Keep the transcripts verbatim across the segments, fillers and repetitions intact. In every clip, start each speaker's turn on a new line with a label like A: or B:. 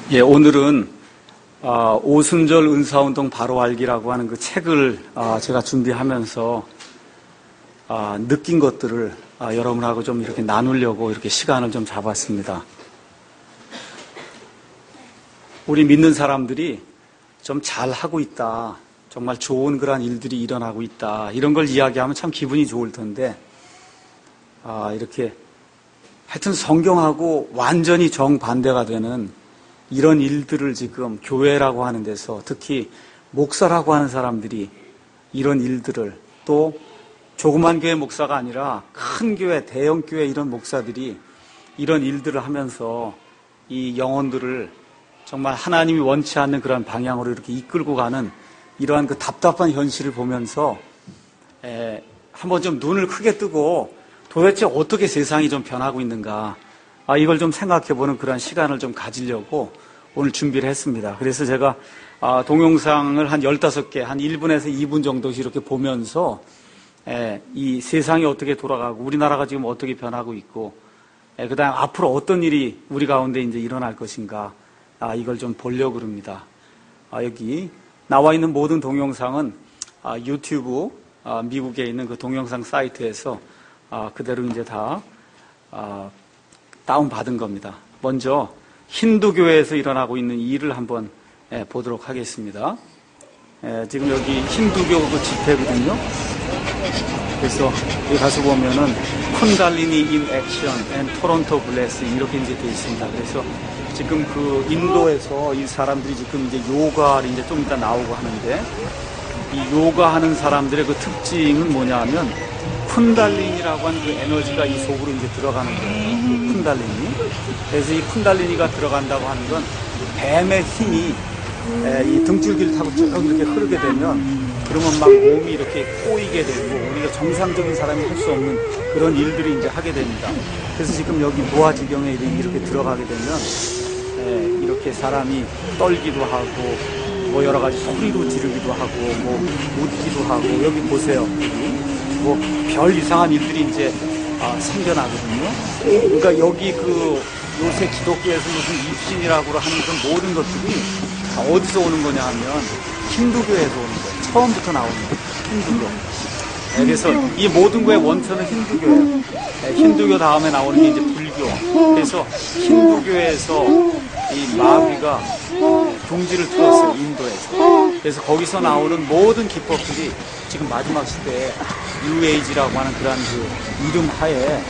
A: 예, 오늘은 어, 오순절 은사운동 바로 알기라고 하는 그 책을 어, 제가 준비하면서 어, 느낀 것들을 어, 여러분하고 좀 이렇게 나누려고 이렇게 시간을 좀 잡았습니다. 우리 믿는 사람들이 좀 잘하고 있다, 정말 좋은 그런 일들이 일어나고 있다, 이런 걸 이야기하면 참 기분이 좋을 텐데 어, 이렇게 하여튼 성경하고 완전히 정반대가 되는 이런 일들을 지금 교회라고 하는 데서, 특히 목사라고 하는 사람들이 이런 일들을, 또 조그만 교회 목사가 아니라 큰 교회, 대형 교회 이런 목사들이 이런 일들을 하면서 이 영혼들을 정말 하나님이 원치 않는 그런 방향으로 이렇게 이끌고 가는 이러한 그 답답한 현실을 보면서 에, 한번 좀 눈을 크게 뜨고 도대체 어떻게 세상이 좀 변하고 있는가, 아, 이걸 좀 생각해보는 그런 시간을 좀 가지려고 오늘 준비를 했습니다. 그래서 제가 아, 동영상을 한 열다섯 개, 한 일 분에서 이 분 정도씩 이렇게 보면서 에, 이 세상이 어떻게 돌아가고 우리나라가 지금 어떻게 변하고 있고, 에, 그다음 앞으로 어떤 일이 우리 가운데 이제 일어날 것인가, 아, 이걸 좀 보려고 합니다. 아, 여기 나와 있는 모든 동영상은 아, 유튜브 아, 미국에 있는 그 동영상 사이트에서 아, 그대로 이제 다 아, 다운받은 겁니다. 먼저 힌두교에서 일어나고 있는 일을 한번 예, 보도록 하겠습니다. 예, 지금 여기 힌두교 그 집회거든요. 그래서 여기 가서 보면은 쿤달리니 인 액션 앤 토론토 블레싱 이렇게 이제 되어 있습니다. 그래서 지금 그 인도에서 이 사람들이 지금 이제 요가를 이제 좀 이따 나오고 하는데, 이 요가 하는 사람들의 그 특징은 뭐냐 하면 쿤달리니라고 하는 그 에너지가 이 속으로 이제 들어가는 거예요. 그 쿤달리니. 그래서 이 쿤달리니가 들어간다고 하는 건 뱀의 힘이 이 등줄기를 타고 쭉 이렇게 흐르게 되면, 그러면 막 몸이 이렇게 꼬이게 되고 우리가 정상적인 사람이 할 수 없는 그런 일들을 이제 하게 됩니다. 그래서 지금 여기 무아지경에 이렇게 들어가게 되면 이렇게 사람이 떨기도 하고 뭐 여러 가지 소리로 지르기도 하고 뭐 웃기도 하고, 여기 보세요. 뭐 별 이상한 일들이 이제 아, 생겨나거든요. 그러니까 여기 그 요새 기독교에서 무슨 입신이라고 하는 그 모든 것들이 다 어디서 오는 거냐 하면 힌두교에서 오는 거예요. 처음부터 나오는 거예요. 힌두교. 네, 그래서 이 모든 거의 원천은 힌두교예요. 네, 힌두교 다음에 나오는 게 이제 불교. 그래서 힌두교에서 이 마귀가 종지를 틀었어요, 인도에서. 그래서 거기서 나오는 모든 기법들이 지금 마지막 시대에 뉴에이지라고 하는 그런 그 이름 하에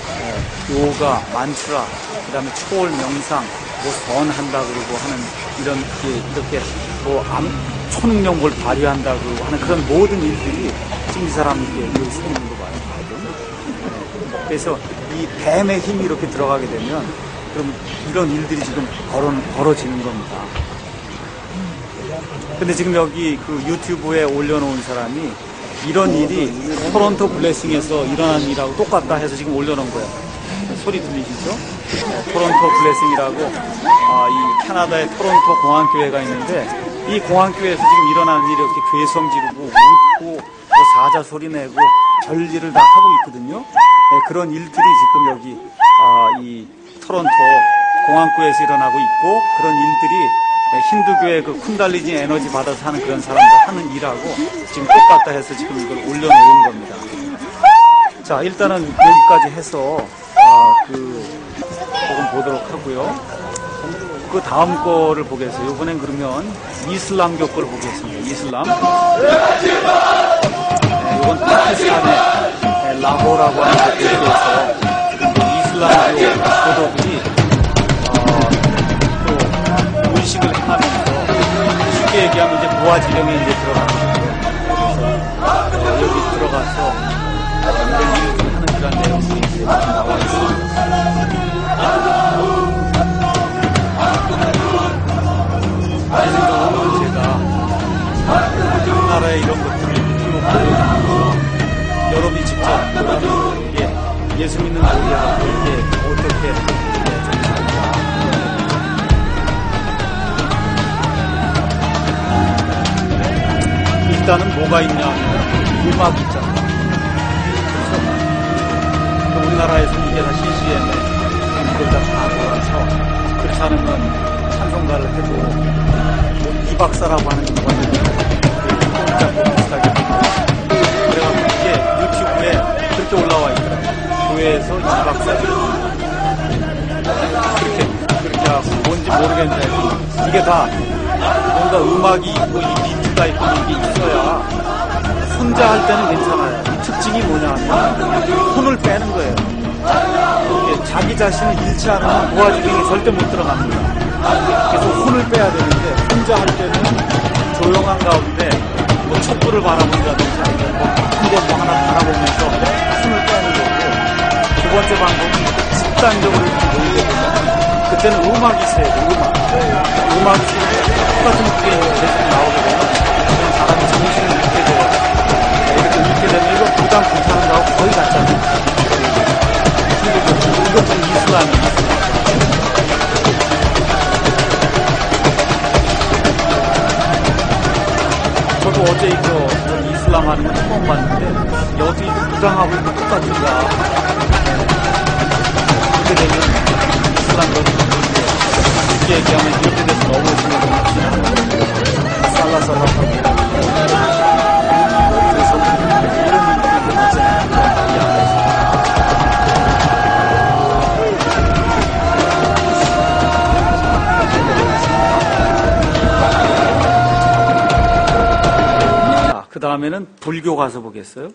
A: 요가, 만트라, 그 다음에 초월 명상, 뭐 선한다 그러고 하는 이런 게 이렇게 뭐 암, 초능력을 발휘한다 그러고 하는 그런 모든 일들이 지금 이 사람들께 여기 서 있는 거 봐요. 그래서 이 뱀의 힘이 이렇게 들어가게 되면 그럼 이런 일들이 지금 벌어, 벌어지는 겁니다. 근데 지금 여기 그 유튜브에 올려놓은 사람이 이런 일이 토론토 블레싱에서 일어난 일하고 똑같다 해서 지금 올려놓은 거예요. 소리 들리시죠? 네, 토론토 블레싱이라고 아, 이 캐나다의 토론토 공항교회가 있는데, 이 공항교회에서 지금 일어나는 일이 이렇게 괴성 지르고 웃고 뭐 사자 소리 내고 별일을 다 하고 있거든요. 네, 그런 일들이 지금 여기 아, 이 토론토 공항교회에서 일어나고 있고, 그런 일들이 힌두교의 그 쿤달리니 에너지 받아서 하는 그런 사람들 하는 일하고 지금 똑같다 해서 지금 이걸 올려놓은 겁니다. 자, 일단은 여기까지 해서 아, 그 조금 보도록 하고요. 그 다음 거를 보겠어요. 이번엔 그러면 이슬람교 거를 보겠습니다. 이슬람. 네, 이건 파키스탄의 라호라고 하는 곳에서 이슬람교 교도들이 의식을 행하면서, 쉽게 얘기하면 이제 무아지경에 이제 들어가는 거예요. 그래서 여기 들어가서 이런 일을 하는 그런 내용들이 이제 나와 있습니다. 그래서 오늘 제가 우리나라의 이런 것들을 쭉 보여주고, 여러분이 직접 그다음에 이게 예수 믿는 우리가 이게 어떻게 좀 살까. 일단은 뭐가 있냐 하면 음악이 있잖아요. 그래서 우리나라에서 이게 다 씨씨엠에 이걸 다 다 돌아서, 그렇지 않으면 찬송 뭔가를 해도 뭐 이박사라고 하는 경우가 있는데 비슷하게 그래가지고 이게 유튜브에 그렇게 올라와 있더라고요. 교회에서 이박사를 그렇게 그렇게 하고 뭔지 모르겠는데 이게 다 뭔가 음악이 있고 이 비트가 있고 이게 있어야 혼자 할 때는 괜찮아요. 특징이 뭐냐면 혼을 빼는 거예요. 이게 자기 자신을 잃지 않으면 무아지경에 절대 못 들어갑니다. 그래서 혼을 빼야 되는데 혼자 할 때는 조용한 가운데 뭐 촛불을 바라본다든지 아니면 뭐 큰 거 뭐 하나 바라보면서 혼을 빼는 거고, 두 번째 방법은 집단적으로 이렇게 모이게 되면 그때는 음악이 있어야 돼요. 음악. 음악이 있으면 똑같은 곡이 계속 나오게 되면 그런 사람이 정신을 잃게 돼요. 이렇게 잃게 되면 이거 부담 괜찮은 거하고 거의 같잖아요. 이것도 이슬람이에요. 저도 어제 이거 이슬람 하는 거 처음 봤는데 어떻게 이거 부당하고 이거 똑같은가. 그렇게 되면 이슬람도 쉽게 얘기하면 이렇게 돼서 넘어지는 거 살라살라하고 그래서 이런 느낌이 나잖아요. 이 안에서. 그 다음에는 불교 가서 보겠어요.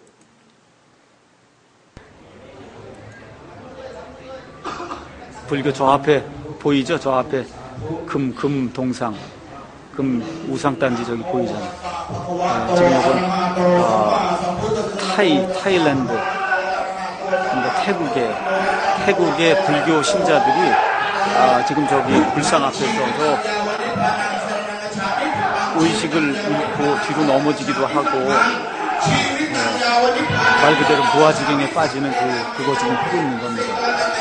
A: 불교 저 앞에 보이죠? 저 앞에 금, 금 동상, 금 우상단지 저기 보이잖아요. 네, 지금 이건 어, 타이, 타일랜드, 그러니까 태국의, 태국의 불교 신자들이 아, 지금 저기 불상 앞에서 저 의식을 잃고 뒤로 넘어지기도 하고 어, 말 그대로 무아지경에 빠지는 그, 그거 지금 하고 있는 겁니다.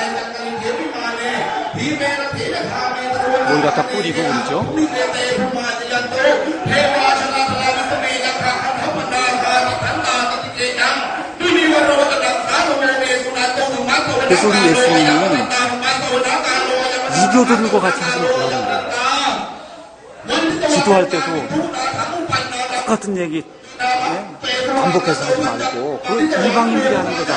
A: 뭘 갖다 뿌리고 그러죠? 그래서 우리 예수님은 이교도들과 같이 하시는 거라는 거예요. 기도할 때도 똑같은 얘기 네? 반복해서 하지 말고 그 이방인들이 하는 거다.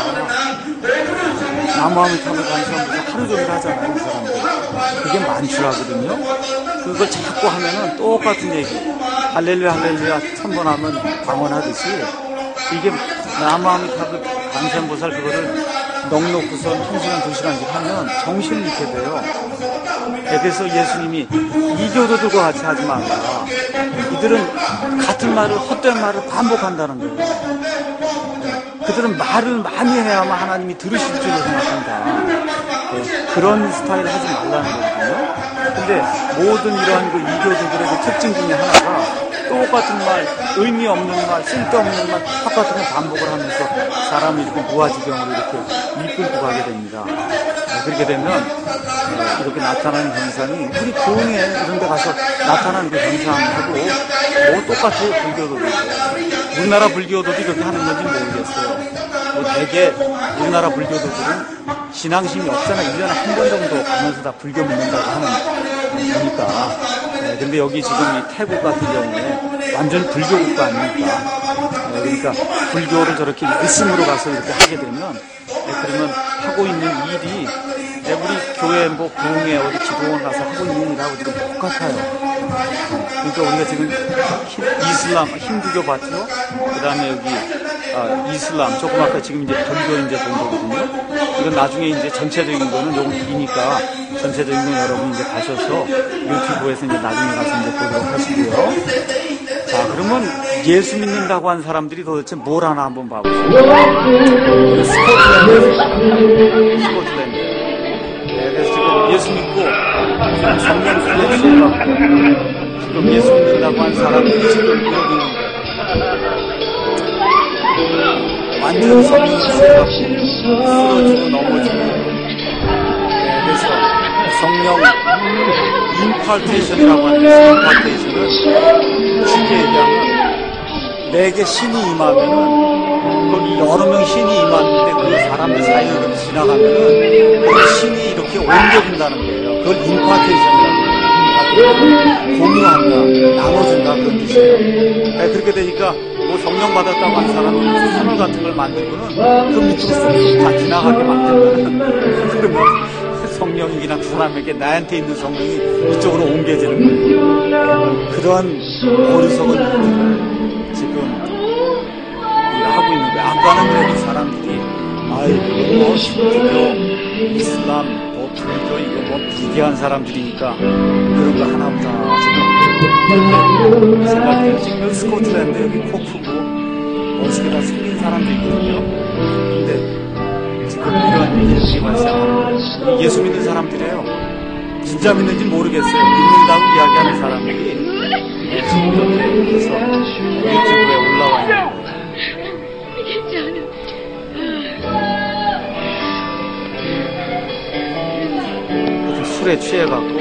A: 나무함을 타고 다니면서 하루 종일 하잖아요. 그 사람들. 그게 만주라거든요. 그걸 자꾸 하면은 똑같은 얘기. 할렐루야 할렐루야 천번 하면 방언하듯이 이게 나무함을 타고 관세음보살 그거를 넉넉고선 한 시간 두 시간씩 하면 정신을 잃게 돼요. 그래서 예수님이 이교도들과 같이 하지 말라. 이들은 같은 말을 헛된 말을 반복한다는 거예요. 그들은 말을 많이 해야만 하나님이 들으실 줄로 생각한다. 네, 그런 스타일 하지 말라는 거거든요. 근데 모든 이러한 그 이교도들의 그 특징 중에 하나가 똑같은 말, 의미 없는 말, 쓸데없는 말, 똑같은 걸 반복을 하면서 사람이 이렇게 무아지경으로 이렇게 이끌고 가게 됩니다. 네, 그렇게 되면 네, 이렇게 나타나는 현상이 우리 교회 이런 데 가서 나타나는 그 현상하고 뭐 똑같아요. 불교도도. 우리나라 불교도도 이렇게 하는 건지 모르겠어요. 뭐 대개 우리나라 불교도들은 신앙심이 없잖아. 일 년에 한 번 정도 가면서 다 불교 믿는다고 하는 거니까. 네, 근데 여기 지금 이 태국 같은 경우에 완전 불교 국가 아닙니까? 네, 그러니까 불교를 저렇게 믿음으로 가서 이렇게 하게 되면 네, 그러면 하고 있는 일이 네, 우리 교회 뭐 부흥회 어디 기도원 가서 하고 있는 일하고 지금 똑같아요. 네, 그러니까 우리가 지금 이슬람, 힌두교 봤죠? 그 다음에 여기 아, 이슬람, 조금 아까 지금 이제 불교 이제 본 거거든요. 이건 나중에 이제 전체적인 거는 요거 기니까 전체적인 건 여러분 이제 가셔서 유튜브에서 이제 나중에 가서 이제 보도록 하시고요. 자, 그러면 예수 믿는다고 한 사람들이 도대체 뭘 하나 한번 봐보세요. 스코틀랜드. 스코틀랜드. 네, 그래서 지금 예수 믿고 지금 성령 수에 취해갖고 지금 예수 믿는다고 한 사람들이 지금 이러고 있는 거예요. 완전 성령 수에 쓰러지고 넘어지고 네, 그래서 성령 임파테이션이라고 하는데 임파테이션은 쉽게 얘기하면 내게 신이 임하면은 거기 여러 명 신이 임하는데 그 사람들 사이를 이렇게 지나가면은 그 신이 이렇게 옮겨진다는 거예요. 그걸 임파테이션이라고 해요. 공유한다, 나눠준다 그런 뜻이에요. 네, 그렇게 되니까 뭐 성령 받았다고 하는 사람은 터널 같은 걸 만들고는 그 밑으로 쏙 다 지나가게 만들면 그러면 성령이 그냥 그 사람에게 나한테 있는 성령이 이쪽으로 옮겨지는 거예요. 그러한 어리석은 일들을 지금 우리가 하고 있는 거예요. 아까는 그래도 사람들이 아이고 뭐 신주교, 이슬람, 뭐 불교 이거 뭐 비대한 사람들이니까 그런 거 하나보다 지금 생각해요. 지금 스코틀랜드 여기 코프고 멋있게 다 생긴 사람도 있거든요. 근데 지금 이런 일들이 발생하는 거예요. 예수 믿는 사람들이에요. 진짜 믿는지 모르겠어요. 믿는다고 이야기하는 사람들이 지금 이렇게 해서 유튜브에 올라와 있는 거예요. 술에 취해갖고.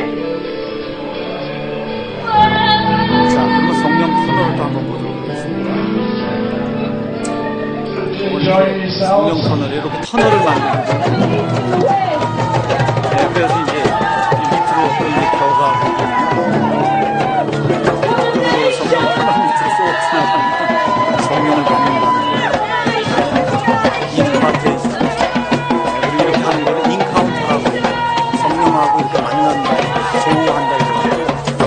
A: 자, 그러면 성령 터널을 또 한번 보도록 하겠습니다. 성령 터널, 이렇게 터널을 만드는 거예요. 네, 그래서 이제 밑으로 이제 벼가 그 성령 터널 밑으로 쏙 지나가면 성령을 받는다는 거예요. 인파테이션. 우리 이렇게 하는 거는 인카운터라고 해요. 성령하고 이렇게 만난다, 조우한다 이렇게.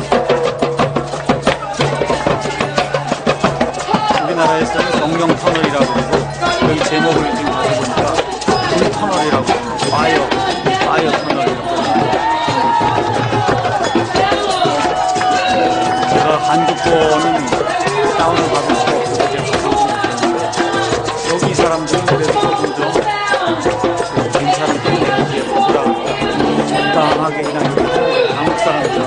A: 우리나라에서는 성령 터널이라고 그러고 여기 제목을 지금 다시 보니까 불 터널이라고 해요. 파이어, 파이어 터널이라고. 제가 한국권은 다운을 받을 수가 없어서 제가 가성분을 드렸는데 여기 사람들은 그래도 조금 더 괜찮은 편이에요. 적당하게 그냥 한국 사람들.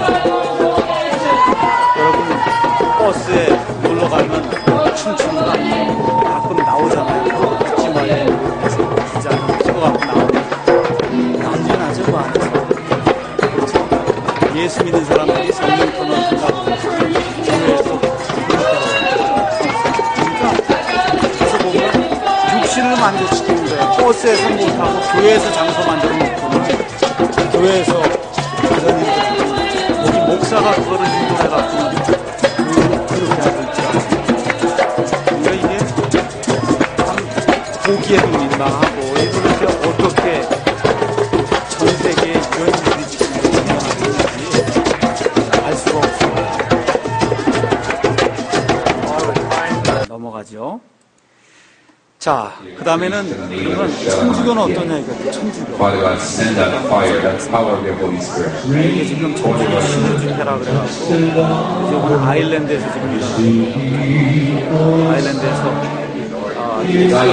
A: 여러분 버스에 놀러 가면 춤추는 거 아니에요? 가끔 나오잖아요. 듣지 말고 기자는 찍어갖고 나오면 난리나죠 그 안에서. 그렇죠? 예수 믿는 사람들이 성령 터널 한다고 교회에서 그러니까 가서 보면 육신을 만족시키는 거예요. 버스에 상봉 타고 교회에서 장소 만들어 놓고는 교회에서 그런 일들, 여기 목사가 그거를 인도해갖고 그, 그렇게 하고 있죠. 그러니까 이게 참 보기에도 민망하고 이렇게 어떻게 전 세계에 이런 일들이 지금 일어나고 있는지 알 수가 없어요. 넘어가죠. 자, 그 다음에는 그러면 천주교는 어떠냐 이거죠. 천주교. 이게 지금 천주교 신유 집회라 그래가지고 이건 아일랜드에서 지금 일어나는 아일랜드에서 아,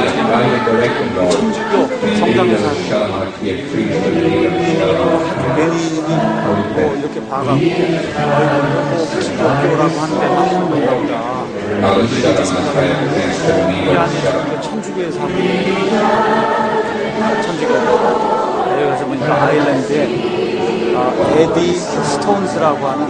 A: 천주교 성장교사 베니님이 뭐 이렇게 봐갖고 뭐 기독교라고 하는데 막 그런가 보다. 이렇게 생각하는데 이 안에 천주교의 사람이 천주교 여기 가서 보니까 아일랜드에 아, 에디 스톤스라고 하는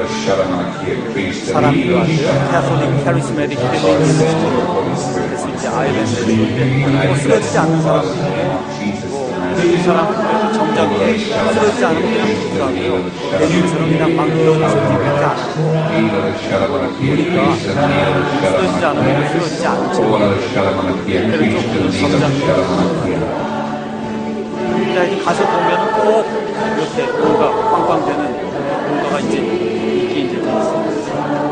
A: 사람이 왔어요. 캐톨릭 카리스메틱 힐링 미니스트리. 그래서 이제 아일랜드에 있는데 뭐 쓰러지지 않는 사람인데 뭐 이 사람은 정작에 쓰러지지 않으면 그냥 죽더라고요. 베니처럼 그냥 막 이런저런밖에 안 하고 보니까 쓰러지지 않으면 쓰러지지 않죠. 그래서 조금 정작에 자, 이제 가서 보면은 꼭 이렇게 뭔가 빵빵되는 뭔가가 이제 있게 이제 돼 있습니다.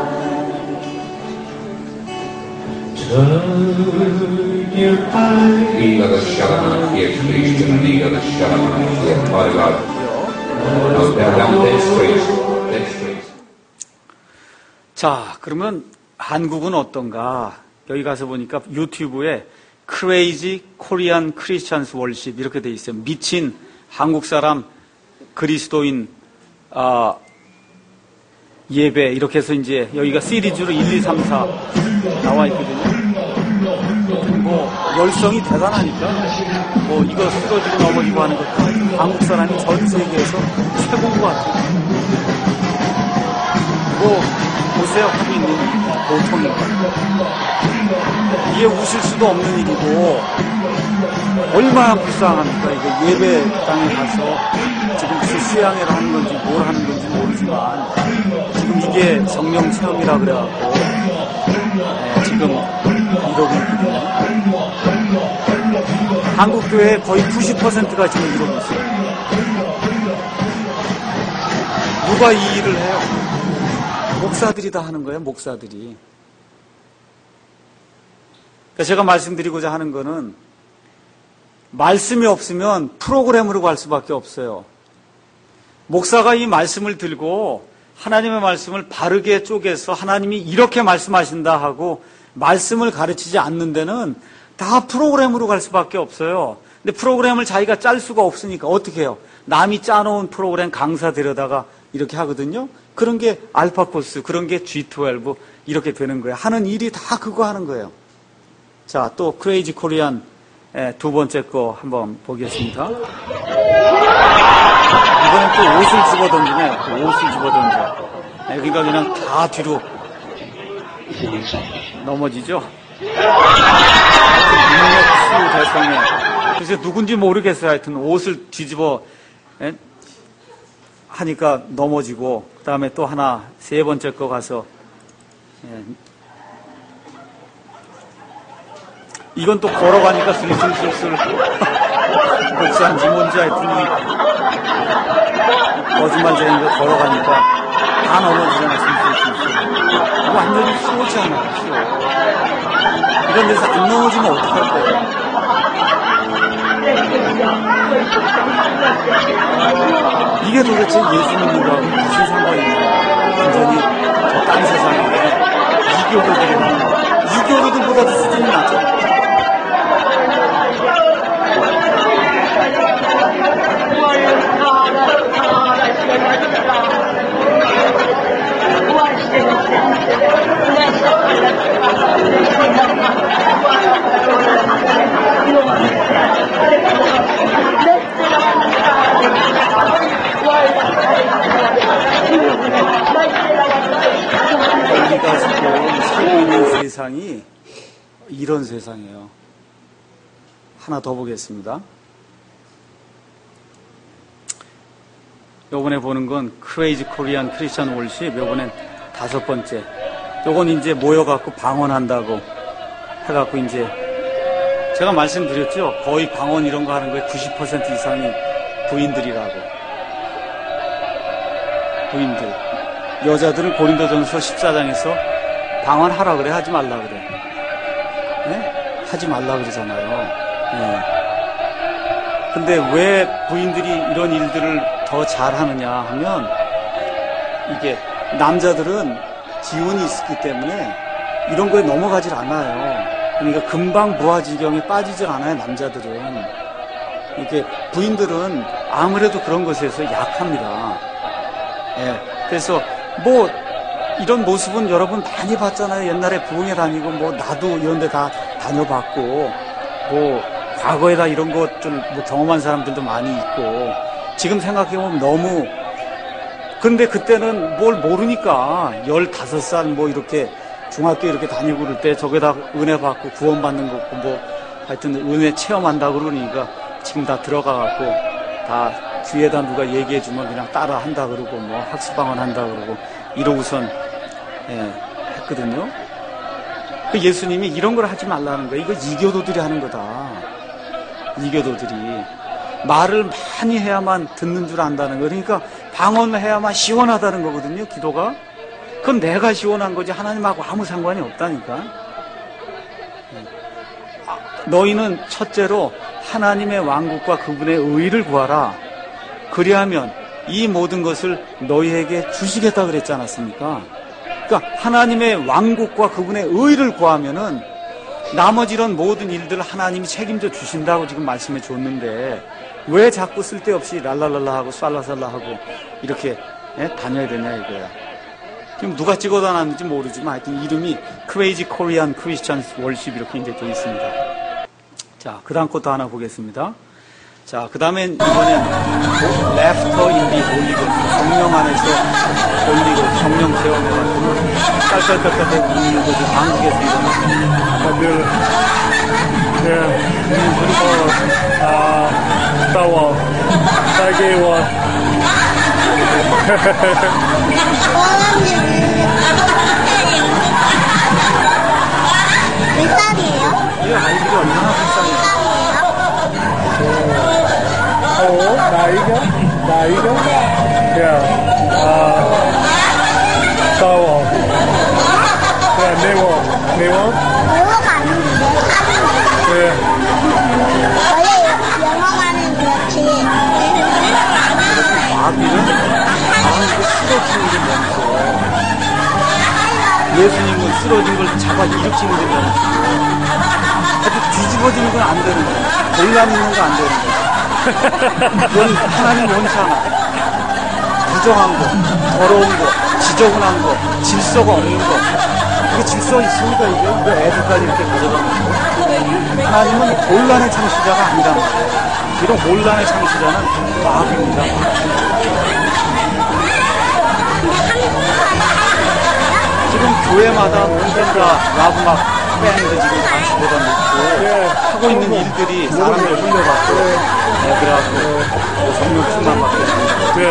A: 자, 그러면 한국은 어떤가? 여기 가서 보니까 유튜브에 Crazy Korean Christians Worship 이렇게 돼 있어요. 미친 한국 사람 그리스도인 아, 예배 이렇게 해서 이제 여기가 시리즈로 일, 이, 삼, 사 나와 있거든요. 뭐 열성이 대단하니까 뭐 이거 쓰러지고 넘어지고 하는 것도 한국 사람이 전 세계에서 최고인 것 같아요. 뭐 보세요 하고 있는 보통인가. 이게 웃을 수도 없는 일이고 얼마나 불쌍합니까? 이거 예배당에 가서 지금 수양회를 하는 건지 뭘 하는 건지 모르지만 지금 이게 성령 체험이라 그래갖고 네, 지금 이러고 있거든요. 한국 교회 거의 구십 퍼센트가 지금 이러고 있어요. 누가 이 일을 해요? 목사들이 다 하는 거예요, 목사들이. 그러니까 제가 말씀드리고자 하는 거는 말씀이 없으면 프로그램으로 갈 수밖에 없어요. 목사가 이 말씀을 들고 하나님의 말씀을 바르게 쪼개서 하나님이 이렇게 말씀하신다 하고 말씀을 가르치지 않는 데는 다 프로그램으로 갈 수밖에 없어요. 근데 프로그램을 자기가 짤 수가 없으니까 어떻게 해요? 남이 짜놓은 프로그램 강사 데려다가 이렇게 하거든요. 그런 게 알파 코스, 그런 게 지 십이 이렇게 되는 거예요. 하는 일이 다 그거 하는 거예요. 자, 또 크레이지 코리안 두 번째 거 한번 보겠습니다. 이번엔 또 옷을 집어던지네. 또 옷을 집어던져. 그러니까 그냥 다 뒤로 넘어지죠. 능력수 대성에. 그래서 누군지 모르겠어요. 하여튼 옷을 뒤집어 에? 하니까 넘어지고, 그 다음에 또 하나 세 번째 거 가서 예. 이건 또 걸어가니까 슬슬슬슬 복수한지 뭔지 하여튼 거짓말쟁이가 걸어가니까 다 넘어지잖아. 슬슬슬슬 완전히 쏘잖아. 쏘. 이런 데서 안 넘어지면 어떡할 거예요? 이게 도대체 예수 믿는 거하고 무슨 상관이 있냐. 완전히 저 딴 세상에 이교도들이 이교도들보다도 수준이 낮잖아. 우리가 지금 살고 있는 세상이 이런 세상이에요. 하나 더 보겠습니다. 요번에 보는 건 크레이지 코리안 크리스천 월십. 요번엔 다섯 번째. 요건 이제 모여갖고 방언한다고 해갖고 이제 제가 말씀드렸죠. 거의 방언 이런 거 하는 거에 구십 퍼센트 이상이 부인들이라고. 부인들. 여자들은 고린도전서 십사 장에서 방언하라 그래, 하지 말라 그래. 네? 하지 말라 그러잖아요. 네. 근데 왜 부인들이 이런 일들을 더 잘하느냐 하면 이게 남자들은 기운이 있기 때문에 이런 거에 넘어가질 않아요. 그러니까 금방 부하지경에 빠지질 않아요, 남자들은. 이렇게 부인들은 아무래도 그런 것에서 약합니다. 예. 그래서 뭐 이런 모습은 여러분 많이 봤잖아요. 옛날에 부흥회 다니고 뭐 나도 이런 데 다 다녀봤고 뭐 과거에 다 이런 것들 뭐 경험한 사람들도 많이 있고 지금 생각해보면 너무 근데 그때는 뭘 모르니까 열다섯 살 뭐 이렇게 중학교 이렇게 다니고 그럴 때 저게다 은혜 받고 구원받는 거고 뭐 하여튼 은혜 체험한다 그러니까 지금 다 들어가갖고 다 뒤에다 누가 얘기해주면 그냥 따라 한다 그러고 뭐 학습방언 한다 그러고 이러고선 예, 했거든요. 그 예수님이 이런 걸 하지 말라는 거예요. 이거 이교도들이 하는 거다. 이교도들이 말을 많이 해야만 듣는 줄 안다는 거. 그러니까 방언을 해야만 시원하다는 거거든요. 기도가. 그럼 내가 시원한 거지 하나님하고 아무 상관이 없다니까. 너희는 첫째로 하나님의 왕국과 그분의 의를 구하라. 그리하면 이 모든 것을 너희에게 주시겠다 그랬지 않았습니까? 그러니까 하나님의 왕국과 그분의 의를 구하면은 나머지 이런 모든 일들을 하나님이 책임져 주신다고 지금 말씀해 줬는데 왜 자꾸 쓸데없이 랄랄랄라 하고 쌀라살라 하고 이렇게 예? 다녀야 되냐 이거야. 지금 누가 찍어다 놨는지 모르지만 하여튼 이름이 크레이지 코리안 크리스천 월십 이렇게 이제 되어 있습니다. 자, 그 다음 것도 하나 보겠습니다. 자, 그 다음엔 이번엔 Laughter in the Holy Ghost. 성령 안에서 Holy Ghost, 성령 체험해가지고 깔깔깔깔 웃는 거죠. 한국에서 일어나는.
B: 다들 네, 어, 아, 따워, 딸기원.
C: 몇 살이에요?
A: 이 아이들이 얼마나 불쌍해요.
B: 어, 나이가? 나이가? 야, 아, 따워. 야, 네워, 네워?
C: 영어가 아닌데 하는데
B: 네.
C: 원래 영어가는 그렇지.
A: 마귀는 마귀가 쓰러지는 게 멈춰. 예수님은 쓰러진 걸 잡아 일으키는 게 멈춰. 아주 뒤집어지는 건 안 되는 거야. 혼란 있는 거 안 되는 거야. 그건 하나님 원치 않아. 부정한 거, 더러운 거, 지저분한 거, 질서가 없는 거. 이게 질서 있습니까, 이게? 왜 애들까지 이렇게 가져가는 거? 하나님은 혼란의 창시자가 아니란 말이에요. 이런 혼란의 창시자는 마귀입니다. 지금 교회마다 언젠가 라브막 밴드 지금 단추보다 놓고 하고 있는 일들이 사람들 흘려갖고 애들하고 성령 충만받게 됩니다.
B: 네, 네.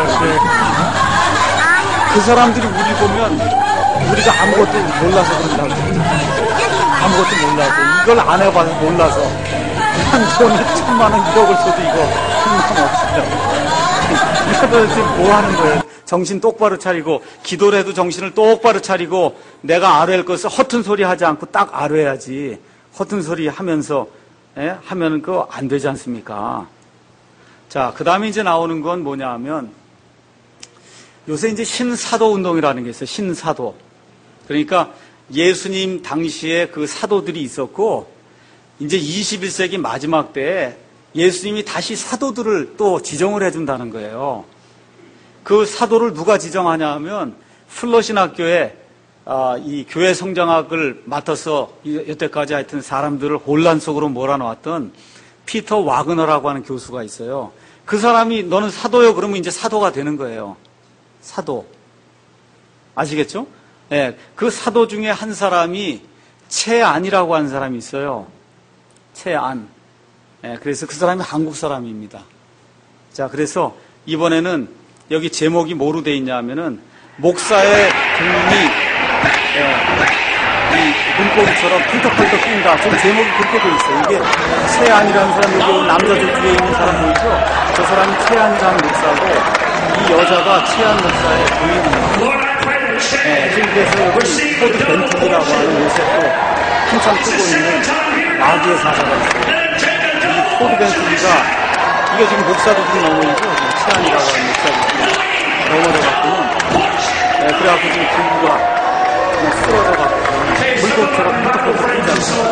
A: 그 사람들이 우리 보면 우리가 아무것도 몰라서 그런다고. 아무것도 몰라서. 이걸 안 해봐서 몰라서. 한 돈에 천만 원, 일억을 써도 이거 힘만 없어요. 이거 지금 뭐 하는 거예요? 정신 똑바로 차리고, 기도를 해도 정신을 똑바로 차리고, 내가 아뢰할 것을 허튼 소리 하지 않고 딱 아뢰야지. 허튼 소리 하면서, 예? 하면은 그거 안 되지 않습니까? 자, 그 다음에 이제 나오는 건 뭐냐 하면, 요새 이제 신사도 운동이라는 게 있어요. 신사도. 그러니까 예수님 당시에 그 사도들이 있었고, 이제 이십일 세기 마지막 때에 예수님이 다시 사도들을 또 지정을 해준다는 거예요. 그 사도를 누가 지정하냐 하면, 플러신학교에 아, 이 교회 성장학을 맡아서 여태까지 하여튼 사람들을 혼란 속으로 몰아넣었던 피터 와그너라고 하는 교수가 있어요. 그 사람이 너는 사도요? 그러면 이제 사도가 되는 거예요. 사도. 아시겠죠? 예, 그 사도 중에 한 사람이 채안이라고 하는 사람이 있어요. 채안. 예, 그래서 그 사람이 한국 사람입니다. 자, 그래서 이번에는 여기 제목이 뭐로 돼 있냐 하면은 목사의 등이 예, 이 물고기처럼 펄떡펄떡 뛴다. 좀 제목이 그렇게 돼 있어요. 이게 채안이라는 사람, 여기 남자들 뒤에 있는 사람 보이죠? 저 사람이 채안이라는 목사고, 이 여자가 채안 목사의 부인입니다. 네, 지금 그래서 여기 포드 벤틀리라고 하는 요새 또 한참 뜨고 있는 마귀의 사자가 있어요. 이 포드 벤틀리가, 이게 지금 목사도 지금 넘어오죠? 채안이라고 하는 목사도 지금 넘어져갖고는, 네, 그래갖고 지금 부부가 그냥 쓰러져갖고 물고기처럼 펄떡펄떡 뛰잖아요.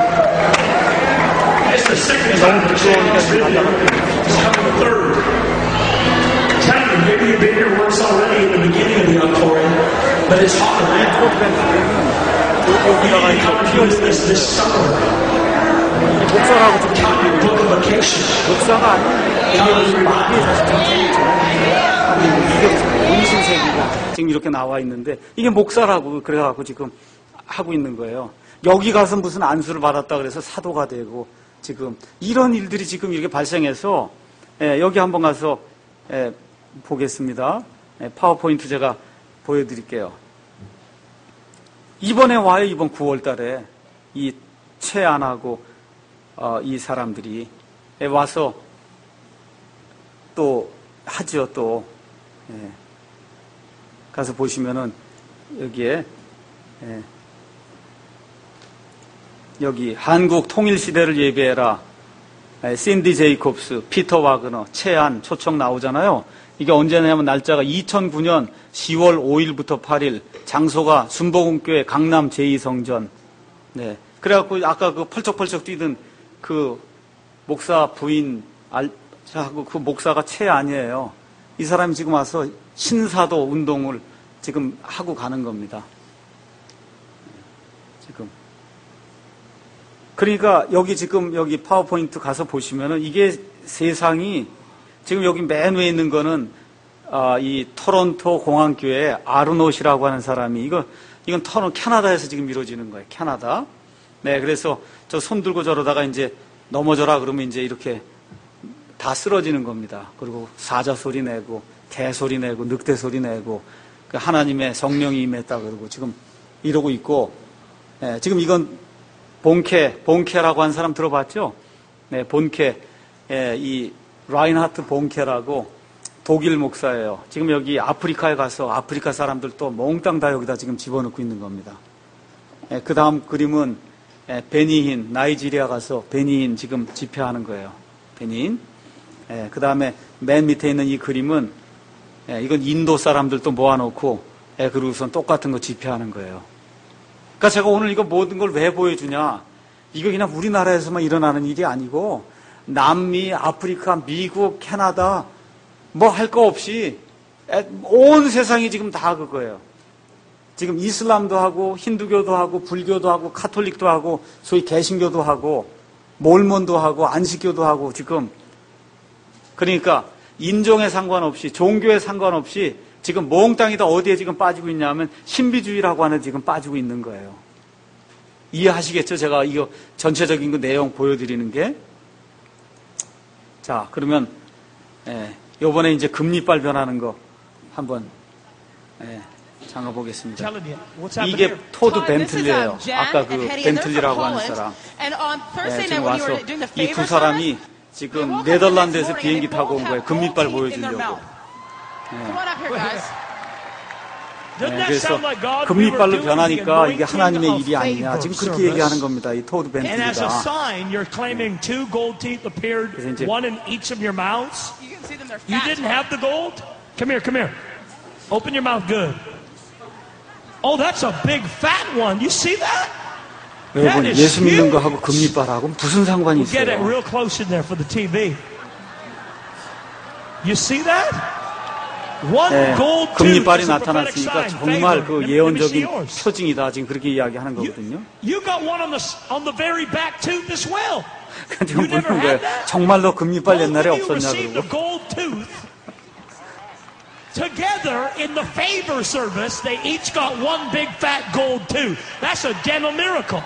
A: 너무 부끄러우니까 지금 간다고.
D: Maybe you've been here once already in the beginning of the outpouring, but it's hard.
A: 여기다가 이제 피어 있는
D: this this summer.
A: 목사라고 지금
D: Book of vacation.
A: 목사가 아닌 대기업에서 마귀의 자식 정책이죠. 이게 문신색이고 지금 이렇게 나와 있는데 이게 목사라고 그래갖고 지금 하고 있는 거예요. 여기 가서 무슨 안수를 받았다 그래서 사도가 되고 지금 이런 일들이 지금 이렇게 발생해서 예, 여기 한번 가서 예, 보겠습니다. 예, 파워포인트 제가 보여드릴게요. 이번에 와요. 이번 구월 달에 이 채안하고 어, 이 사람들이 예, 와서 또 하죠. 또 예. 가서 보시면은 여기에 예. 여기 한국 통일시대를 예배해라. 예, 신디 제이콥스, 피터 와그너, 채안 초청 나오잖아요. 이게 언제냐면 날짜가 이천구 년 시월 오일부터 팔일, 장소가 순복음교회 강남 제이 성전. 네. 그래갖고 아까 그 펄쩍펄쩍 뛰던 그 목사 부인 알하고 그 목사가 채안이에요. 이 사람이 지금 와서 신사도 운동을 지금 하고 가는 겁니다. 지금. 그러니까 여기 지금 여기 파워포인트 가서 보시면은 이게 세상이 지금 여기 맨 위에 있는 거는 아, 이 토론토 공항교회 아르노시라고 하는 사람이 이거 이건 토론 캐나다에서 지금 이루어지는 거예요. 캐나다. 네, 그래서 저 손 들고 저러다가 이제 넘어져라 그러면 이제 이렇게 다 쓰러지는 겁니다. 그리고 사자 소리 내고 개 소리 내고 늑대 소리 내고 하나님의 성령이 임했다 그러고 지금 이러고 있고, 네, 지금 이건 본케, 본케라고 한 사람 들어봤죠? 네, 본케, 예, 이 라인하트 본케라고 독일 목사예요. 지금 여기 아프리카에 가서 아프리카 사람들 또 몽땅 다 여기다 지금 집어넣고 있는 겁니다. 예, 그 다음 그림은 예, 베니힌, 나이지리아 가서 베니힌 지금 집회하는 거예요. 베니힌. 예, 그 다음에 맨 밑에 있는 이 그림은 예, 이건 인도 사람들 또 모아놓고 예, 그러고선 똑같은 거 집회하는 거예요. 그러니까 제가 오늘 이거 모든 걸 왜 보여주냐? 이거 그냥 우리나라에서만 일어나는 일이 아니고 남미, 아프리카, 미국, 캐나다 뭐 할 거 없이 온 세상이 지금 다 그거예요. 지금 이슬람도 하고 힌두교도 하고 불교도 하고 카톨릭도 하고 소위 개신교도 하고 몰몬도 하고 안식교도 하고 지금 그러니까 인종에 상관없이 종교에 상관없이 지금 몽땅이 다 어디에 지금 빠지고 있냐면 신비주의라고 하는 지금 빠지고 있는 거예요. 이해하시겠죠? 제가 이거 전체적인 그 내용 보여드리는 게. 자, 그러면 예, 요번에 이제 금리빨 변하는 거 한번 예, 잠깐 보겠습니다. 이게 토드 벤틀리예요. 아까 그 벤틀리라고 하는 사람. 예, 지금 와서 이 두 사람이 지금 네덜란드에서 비행기 타고 온 거예요. 금리빨 보여주려고. 네. 네, 그래서 금리빨로 변하니까 이게 하나님의 일이 아니냐 지금 그렇게 얘기하는 겁니다. 이 토드 벤틀리가. 그래서 이제
E: You didn't have the gold? Come here, come here. Open your mouth good. Oh, that's a big fat one. You see that?
A: 여러분, 예수 믿는 거하고 금리빨하고 무슨 상관이 있어요?
E: Get it real close in there for the T V. You see that? One
A: 네,
E: gold
A: 금리빨이
E: tooth is a prophetic
A: 나타났으니까
E: sign.
A: 정말 그
E: Let me see
A: 예언적인
E: yours.
A: 표징이다. 지금 그렇게 이야기하는
E: You,
A: 거거든요.
E: you got one on the on the very back tooth as well.
A: 지금
E: You never
A: 묻는
E: had
A: 거예요.
E: that?
A: 정말로 금리빨
E: Both
A: 옛날에
E: of you
A: 없었냐
E: received a
A: 그러고.
E: gold tooth. Together in the favor service, they each got one big fat gold tooth. That's a dental miracle.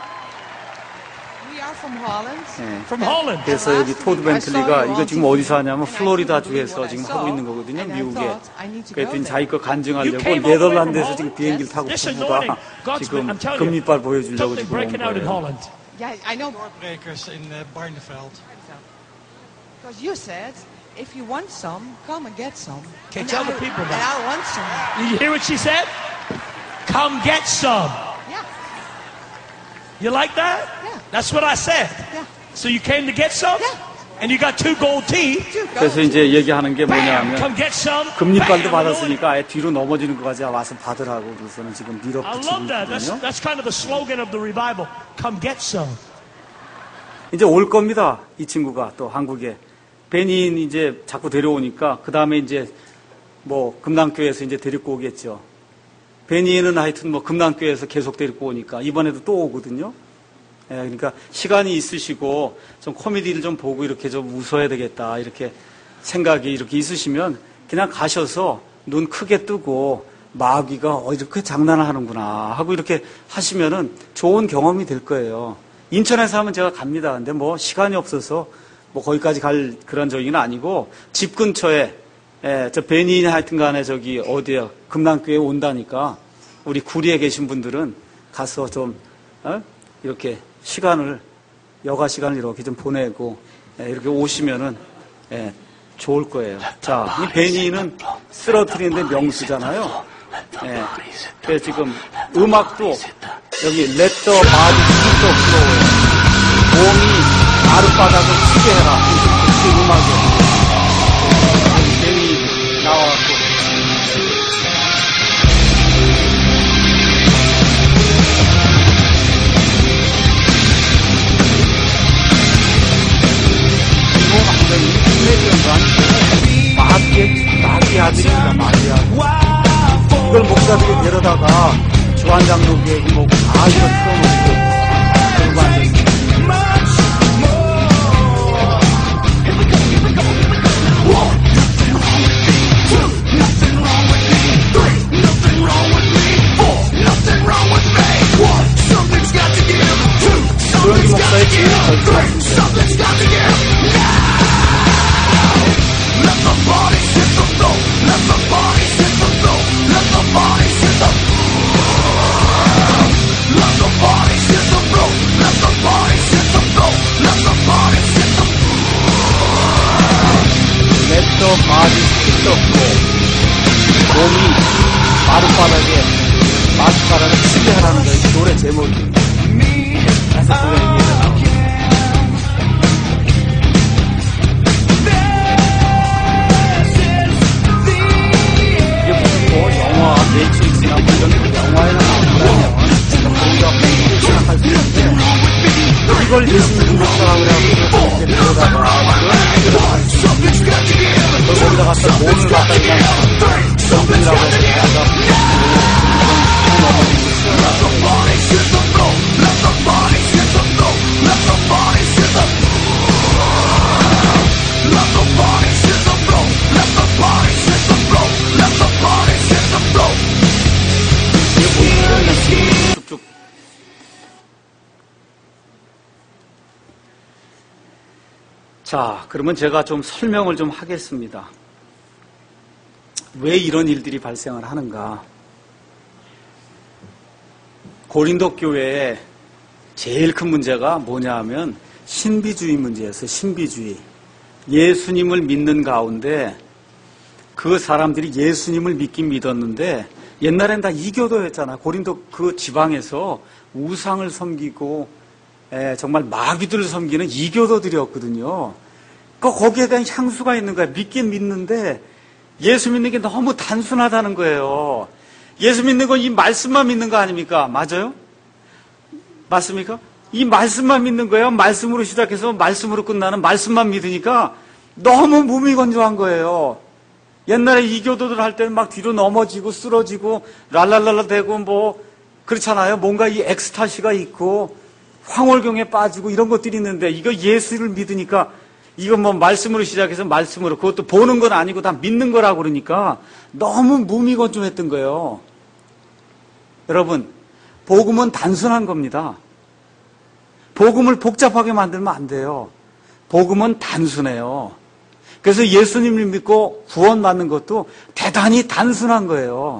F: We are from Holland.
A: 네.
E: From Holland.
A: 그래서 여기 토드 벤틀리가 이거 지금 어디서 하냐면 플로리다 주에서 지금 하고 있는 거거든요. 미국에. 그랬더니 자기 거 간증하려고 네덜란드에서 지금 비행기를 타고 부부가 지금 금리빨 보여주려고
E: Something
A: 지금 온
E: breaking out in
A: 거예요.
E: Holland.
F: Yeah, I know.
G: Doorbrekers in uh, Barneveld.
F: Because you said, if you want some, come and get some.
E: Okay,
F: And
E: tell the
F: I-
E: people
F: And
E: that.
F: I want some.
E: You hear what she said? Come get some.
F: Yeah,
E: You like that?
F: Yeah.
E: That's what I said.
F: yeah.
E: So you came to get some?
F: Yeah.
E: And you got two gold teeth?
F: Two
A: 그래서
F: gold.
A: 이제 얘기하는 게
E: Bam!
A: 뭐냐면
E: Come get some.
A: 금리빨도
E: Bam!
A: 받았으니까 아예 뒤로 넘어지는 것까지 와서 받으라고 그래서는 지금
E: I
A: 밀어붙이고
E: love that. That's,
A: 있거든요.
E: that's kind of the slogan of the revival. Come get some.
A: 이제 올 겁니다. 이 친구가 또 한국에. 베닌 이제 자꾸 데려오니까 그 다음에 이제 뭐 금남교회에서 이제 데리고 오겠죠. 베닌은 하여튼 뭐 금남교회에서 계속 데리고 오니까 이번에도 또 오거든요. 예, 그러니까 시간이 있으시고 좀 코미디를 좀 보고 이렇게 좀 웃어야 되겠다 이렇게 생각이 이렇게 있으시면 그냥 가셔서 눈 크게 뜨고 마귀가 어 이렇게 장난을 하는구나 하고 이렇게 하시면은 좋은 경험이 될 거예요. 인천에서 하면 제가 갑니다. 근데 뭐 시간이 없어서 뭐 거기까지 갈 그런 저기는 아니고 집 근처에 예, 저 베니인 하여튼 간에 저기 어디야 금남교회에 온다니까 우리 구리에 계신 분들은 가서 좀 어? 이렇게 시간을 여가 시간을 이렇게 좀 보내고 예, 이렇게 오시면은 예, 좋을 거예요. 자, 이 베니는 쓰러뜨리는데 명수잖아요. 예, 그래서 지금 음악도 여기 Let the body beat the floor 몸이 아랫바닥을 치게 해라. 이게 음악이에요. 베니 나와갖고 이거 완전히 힘내주는 거 아니에요? 마귀의 마귀의 아들입니다. 마귀의 아들. 이걸 목사들이 데려다가 주한장로교회 뭐고 다 이거 틀어놓고 그러고 앉았어요.
H: Something's got to give.
A: 바지 뜯었고 몸이 마룻바닥에 마룻바닥을 치게 하라는 거예요. 노래 제목이. 그래서 그가 얘기해요. 영화, 매트릭스나 뭐 이런 영화에는 나오거든요. 우리가 생각할 수 있는데, 이걸 예수님 목사라고 그래가지고, 이렇게 들어다가, 거기다 갖다 몸을 갖다 그냥, 정분이라고 해서, 쭉쭉. 자, 그러면 제가 좀 설명을 좀 하겠습니다. 왜 이런 일들이 발생을 하는가? 고린도 교회의 제일 큰 문제가 뭐냐 하면 신비주의 문제였어요. 신비주의. 예수님을 믿는 가운데 그 사람들이 예수님을 믿긴 믿었는데 옛날엔 다 이교도였잖아요. 고린도 그 지방에서 우상을 섬기고 에, 정말 마귀들을 섬기는 이교도들이었거든요. 그러니까 거기에 대한 향수가 있는 거예요. 믿긴 믿는데 예수 믿는 게 너무 단순하다는 거예요. 예수 믿는 건 이 말씀만 믿는 거 아닙니까? 맞아요? 맞습니까? 이 말씀만 믿는 거예요. 말씀으로 시작해서 말씀으로 끝나는 말씀만 믿으니까 너무 무미건조한 거예요. 옛날에 이교도들 할 때는 막 뒤로 넘어지고 쓰러지고 랄랄랄라 대고 뭐 그렇잖아요. 뭔가 이 엑스타시가 있고 황홀경에 빠지고 이런 것들이 있는데 이거 예수를 믿으니까 이거 뭐 말씀으로 시작해서 말씀으로 그것도 보는 건 아니고 다 믿는 거라고 그러니까 너무 무미건조했던 거예요. 여러분, 복음은 단순한 겁니다. 복음을 복잡하게 만들면 안 돼요. 복음은 단순해요. 그래서 예수님을 믿고 구원받는 것도 대단히 단순한 거예요.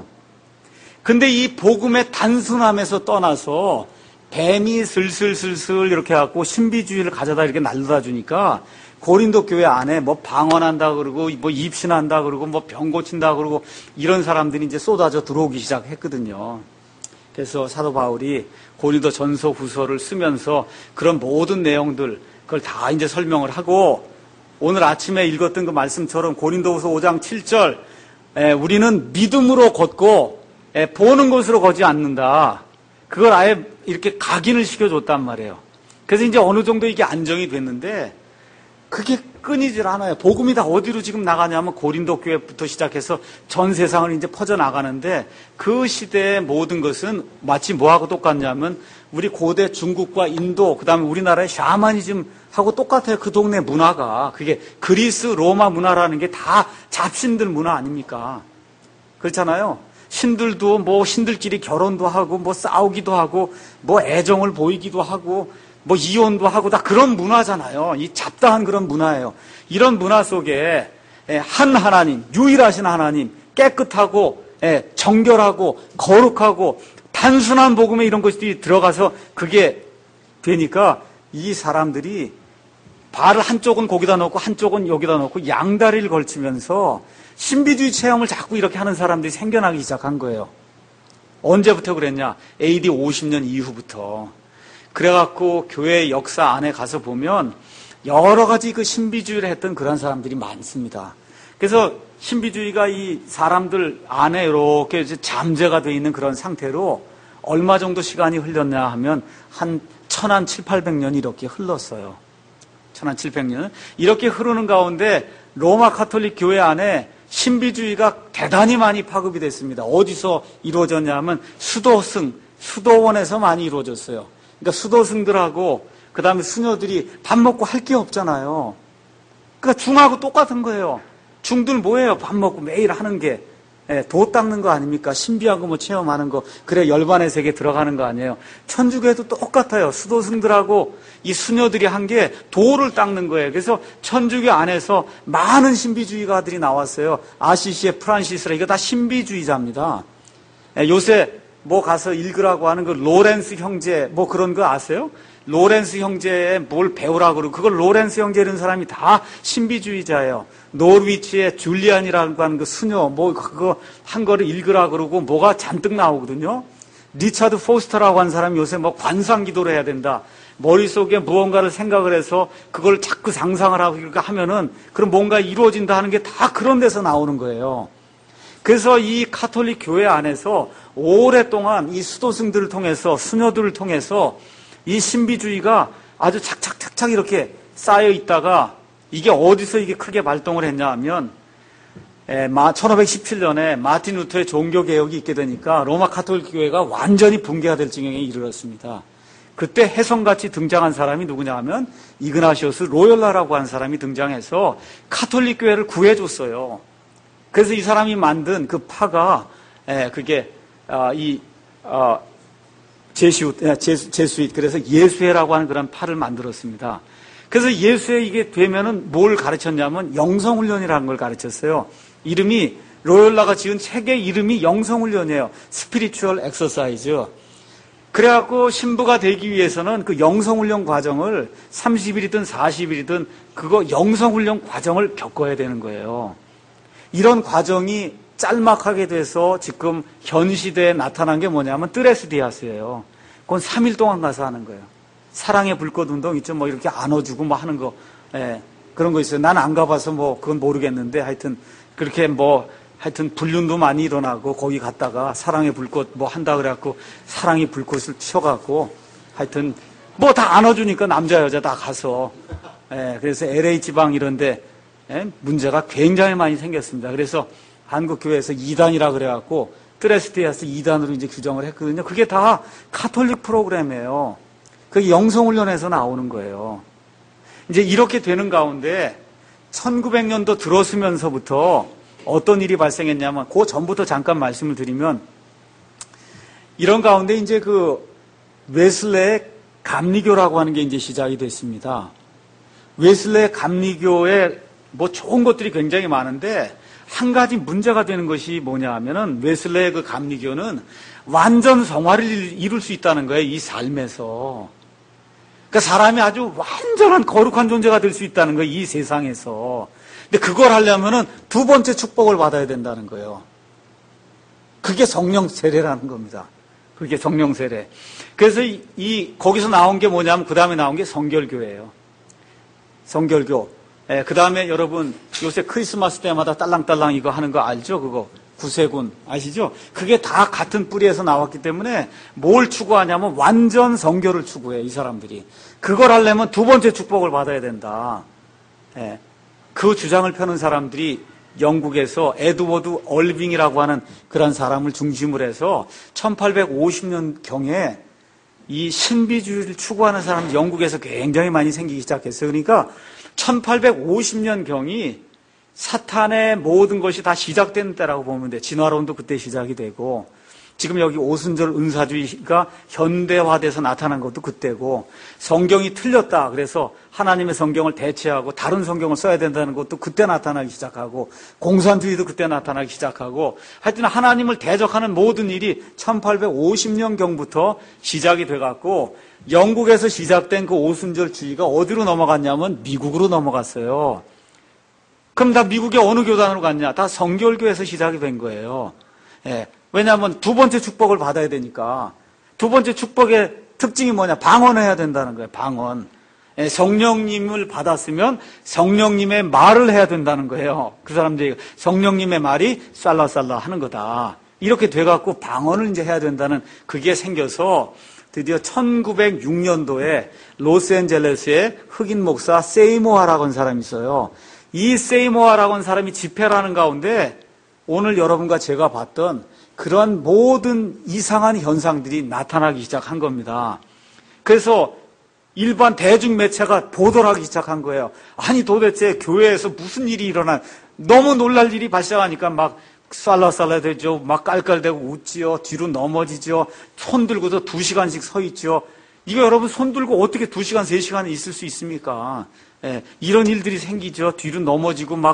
A: 근데 이 복음의 단순함에서 떠나서 뱀이 슬슬슬슬 이렇게 해갖고 신비주의를 가져다 이렇게 날려다 주니까 고린도 교회 안에 뭐 방언한다 그러고 뭐 입신한다 그러고 뭐 병 고친다 그러고 이런 사람들이 이제 쏟아져 들어오기 시작했거든요. 그래서 사도 바울이 고린도 전서 후서를 쓰면서 그런 모든 내용들 그걸 다 이제 설명을 하고 오늘 아침에 읽었던 그 말씀처럼 고린도후서 오 장 칠 절 에, 우리는 믿음으로 걷고 에, 보는 것으로 걷지 않는다. 그걸 아예 이렇게 각인을 시켜줬단 말이에요. 그래서 이제 어느 정도 이게 안정이 됐는데 그게 끊이질 않아요. 복음이 다 어디로 지금 나가냐면 고린도 교회부터 시작해서 전 세상을 이제 퍼져나가는데 그 시대의 모든 것은 마치 뭐하고 똑같냐면 우리 고대 중국과 인도 그 다음에 우리나라의 샤머니즘하고 똑같아요. 그 동네 문화가. 그게 그리스 로마 문화라는 게 다 잡신들 문화 아닙니까? 그렇잖아요. 신들도 뭐 신들끼리 결혼도 하고 뭐 싸우기도 하고 뭐 애정을 보이기도 하고 뭐 이혼도 하고 다 그런 문화잖아요. 이 잡다한 그런 문화예요. 이런 문화 속에 한 하나님, 유일하신 하나님, 깨끗하고 정결하고 거룩하고 단순한 복음에 이런 것들이 들어가서 그게 되니까 이 사람들이 발을 한쪽은 거기다 놓고 한쪽은 여기다 놓고 양다리를 걸치면서 신비주의 체험을 자꾸 이렇게 하는 사람들이 생겨나기 시작한 거예요. 언제부터 그랬냐? 에이디 오십 년 이후부터. 그래갖고 교회 역사 안에 가서 보면 여러 가지 그 신비주의를 했던 그런 사람들이 많습니다. 그래서 신비주의가 이 사람들 안에 이렇게 이제 잠재가 되어 있는 그런 상태로 얼마 정도 시간이 흘렀냐 하면 한 천한 칠팔백 년이 이렇게 흘렀어요. 천한 칠백 년. 이렇게 흐르는 가운데 로마 카톨릭 교회 안에 신비주의가 대단히 많이 파급이 됐습니다. 어디서 이루어졌냐 하면 수도승, 수도원에서 많이 이루어졌어요. 그러니까 수도승들하고 그 다음에 수녀들이 밥 먹고 할 게 없잖아요. 그러니까 중하고 똑같은 거예요. 중들 뭐예요? 밥 먹고 매일 하는 게. 예, 도 닦는 거 아닙니까? 신비한 거 뭐 체험하는 거. 그래 열반의 세계 들어가는 거 아니에요. 천주교에도 똑같아요. 수도승들하고 이 수녀들이 한 게 도를 닦는 거예요. 그래서 천주교 안에서 많은 신비주의가들이 나왔어요. 아시시의 프란시스라 이거 다 신비주의자입니다. 예, 요새 뭐 가서 읽으라고 하는 그 로렌스 형제 뭐 그런 거 아세요? 로렌스 형제에 뭘 배우라고 그러고 그걸 로렌스 형제 이런 사람이 다 신비주의자예요. 노르위치의 줄리안이라고 하는 그 수녀 뭐 그거 한 거를 읽으라고 그러고 뭐가 잔뜩 나오거든요. 리차드 포스터라고 하는 사람이 요새 뭐 관상기도를 해야 된다. 머릿속에 무언가를 생각을 해서 그걸 자꾸 상상을 하고 그러니까 하면은 그럼 뭔가 이루어진다 하는 게 다 그런 데서 나오는 거예요. 그래서 이 카톨릭 교회 안에서 오랫동안 이 수도승들을 통해서 수녀들을 통해서 이 신비주의가 아주 착착착착 이렇게 쌓여 있다가 이게 어디서 이게 크게 발동을 했냐 하면 천오백십칠 년에 마틴 루터의 종교개혁이 있게 되니까 로마 카톨릭 교회가 완전히 붕괴가 될 지경에 이르렀습니다. 그때 혜성같이 등장한 사람이 누구냐 하면 이그나시오스 로열라라고 하는 사람이 등장해서 카톨릭 교회를 구해줬어요. 그래서 이 사람이 만든 그 파가 그게 이 제수잇, 제수잇 그래서 예수회라고 하는 그런 파를 만들었습니다. 그래서 예수회 이게 되면은 뭘 가르쳤냐면 영성훈련이라는 걸 가르쳤어요. 이름이 로열라가 지은 책의 이름이 영성훈련이에요. 스피리추얼 엑서사이즈. 그래갖고 신부가 되기 위해서는 그 영성훈련 과정을 삼십 일이든 사십 일이든 그거 영성훈련 과정을 겪어야 되는 거예요. 이런 과정이 짤막하게 돼서 지금 현 시대에 나타난 게 뭐냐면 뜨레스디아스예요. 그건 삼 일 동안 가서 하는 거예요. 사랑의 불꽃 운동 있죠. 뭐 이렇게 안아주고 뭐 하는 거. 예, 그런 거 있어요. 난 안 가봐서 뭐 그건 모르겠는데 하여튼 그렇게 뭐 하여튼 불륜도 많이 일어나고 거기 갔다가 사랑의 불꽃 뭐 한다 그래갖고 사랑의 불꽃을 튀어갖고 하여튼 뭐 다 안아주니까 남자 여자 다 가서 예, 그래서 엘에이 지방 이런데 예, 문제가 굉장히 많이 생겼습니다. 그래서 한국교회에서 이단이라 그래갖고 뜨레스디아스 이단으로 이제 규정을 했거든요. 그게 다 카톨릭 프로그램이에요. 그게 영성훈련에서 나오는 거예요. 이제 이렇게 되는 가운데 천구백 년도 들어서면서부터 어떤 일이 발생했냐면 그 전부터 잠깐 말씀을 드리면 이런 가운데 이제 그 웨슬레의 감리교라고 하는 게 이제 시작이 됐습니다. 웨슬레의 감리교에 뭐 좋은 것들이 굉장히 많은데 한 가지 문제가 되는 것이 뭐냐 하면은 웨슬레의 그 감리교는 완전 성화를 이룰 수 있다는 거예요. 이 삶에서. 그러니까 사람이 아주 완전한 거룩한 존재가 될 수 있다는 거예요. 이 세상에서. 근데 그걸 하려면은 두 번째 축복을 받아야 된다는 거예요. 그게 성령 세례라는 겁니다. 그게 성령 세례. 그래서 이, 이 거기서 나온 게 뭐냐면 그 다음에 나온 게 성결교예요. 성결교. 예, 그 다음에 여러분 요새 크리스마스 때마다 딸랑딸랑 이거 하는 거 알죠? 그거 구세군 아시죠? 그게 다 같은 뿌리에서 나왔기 때문에 뭘 추구하냐면 완전 성결을 추구해 이 사람들이. 그걸 하려면 두 번째 축복을 받아야 된다. 예, 그 주장을 펴는 사람들이 영국에서 에드워드 얼빙이라고 하는 그런 사람을 중심으로 해서 천팔백오십 년경에 이 신비주의를 추구하는 사람이 영국에서 굉장히 많이 생기기 시작했어요. 그러니까 천팔백오십 년경이 사탄의 모든 것이 다 시작된 때라고 보면 돼. 진화론도 그때 시작이 되고 지금 여기 오순절 은사주의가 현대화돼서 나타난 것도 그때고 성경이 틀렸다. 그래서 하나님의 성경을 대체하고 다른 성경을 써야 된다는 것도 그때 나타나기 시작하고 공산주의도 그때 나타나기 시작하고 하여튼 하나님을 대적하는 모든 일이 천팔백오십 년경부터 시작이 돼갖고 영국에서 시작된 그 오순절주의가 어디로 넘어갔냐면 미국으로 넘어갔어요. 그럼 다 미국의 어느 교단으로 갔냐? 다 성결교에서 시작이 된 거예요. 예. 왜냐하면 두 번째 축복을 받아야 되니까. 두 번째 축복의 특징이 뭐냐? 방언해야 된다는 거예요. 방언. 예. 성령님을 받았으면 성령님의 말을 해야 된다는 거예요. 그 사람들이 성령님의 말이 쌀라쌀라 하는 거다. 이렇게 돼갖고 방언을 이제 해야 된다는 그게 생겨서 드디어 천구백육 년도에 로스앤젤레스의 흑인 목사 세이모아라고 하는 사람이 있어요. 이 세이모아라고 하는 사람이 집회를 하는 가운데 오늘 여러분과 제가 봤던 그런 모든 이상한 현상들이 나타나기 시작한 겁니다. 그래서 일반 대중매체가 보도를 하기 시작한 거예요. 아니 도대체 교회에서 무슨 일이 일어나 너무 놀랄 일이 발생하니까 막 쌀라쌀라 되죠. 막 깔깔대고 웃지요. 뒤로 넘어지죠. 손 들고도 두 시간씩 서 있죠. 이거 여러분 손 들고 어떻게 두 시간, 세 시간 있을 수 있습니까? 예, 이런 일들이 생기죠. 뒤로 넘어지고 막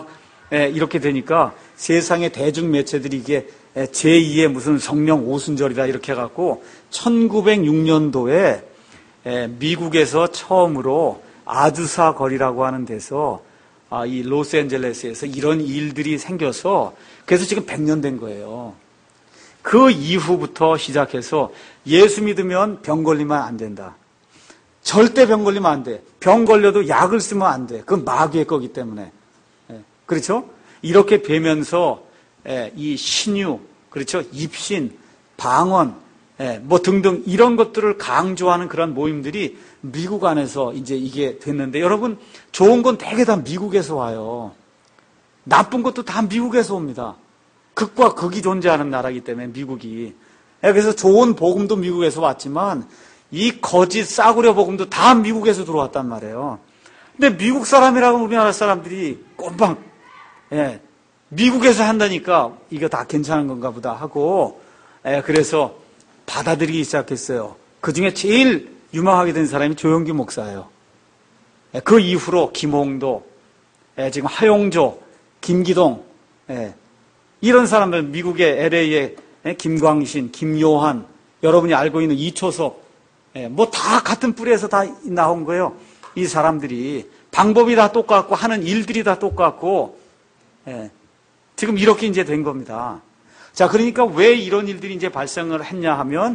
A: 예, 이렇게 되니까 세상의 대중 매체들이 이게 제이의 무슨 성령 오순절이다 이렇게 해갖고 천구백육 년도에 미국에서 처음으로 아주사 거리라고 하는 데서 이 로스앤젤레스에서 이런 일들이 생겨서 그래서 지금 백 년 된 거예요. 그 이후부터 시작해서 예수 믿으면 병 걸리면 안 된다. 절대 병 걸리면 안 돼. 병 걸려도 약을 쓰면 안 돼. 그건 마귀의 거기 때문에. 그렇죠? 이렇게 되면서 이 신유, 그렇죠? 입신, 방언, 뭐 등등 이런 것들을 강조하는 그런 모임들이 미국 안에서 이제 이게 됐는데 여러분 좋은 건 대개 다 미국에서 와요. 나쁜 것도 다 미국에서 옵니다. 극과 극이 존재하는 나라이기 때문에 미국이. 그래서 좋은 복음도 미국에서 왔지만 이 거짓 싸구려 복음도 다 미국에서 들어왔단 말이에요. 근데 미국 사람이라고 우리나라 사람들이 꼼방 예, 미국에서 한다니까 이거 다 괜찮은 건가 보다 하고 예, 그래서 받아들이기 시작했어요. 그 중에 제일 유명하게 된 사람이 조영기 목사예요. 예, 그 이후로 김홍도, 예, 지금 하용조, 김기동 예, 이런 사람들 미국의 엘에이의 예, 김광신, 김요한 여러분이 알고 있는 이초섭 예, 뭐 다 같은 뿌리에서 다 나온 거예요. 이 사람들이 방법이 다 똑같고 하는 일들이 다 똑같고 예, 지금 이렇게 이제 된 겁니다. 자, 그러니까 왜 이런 일들이 이제 발생을 했냐 하면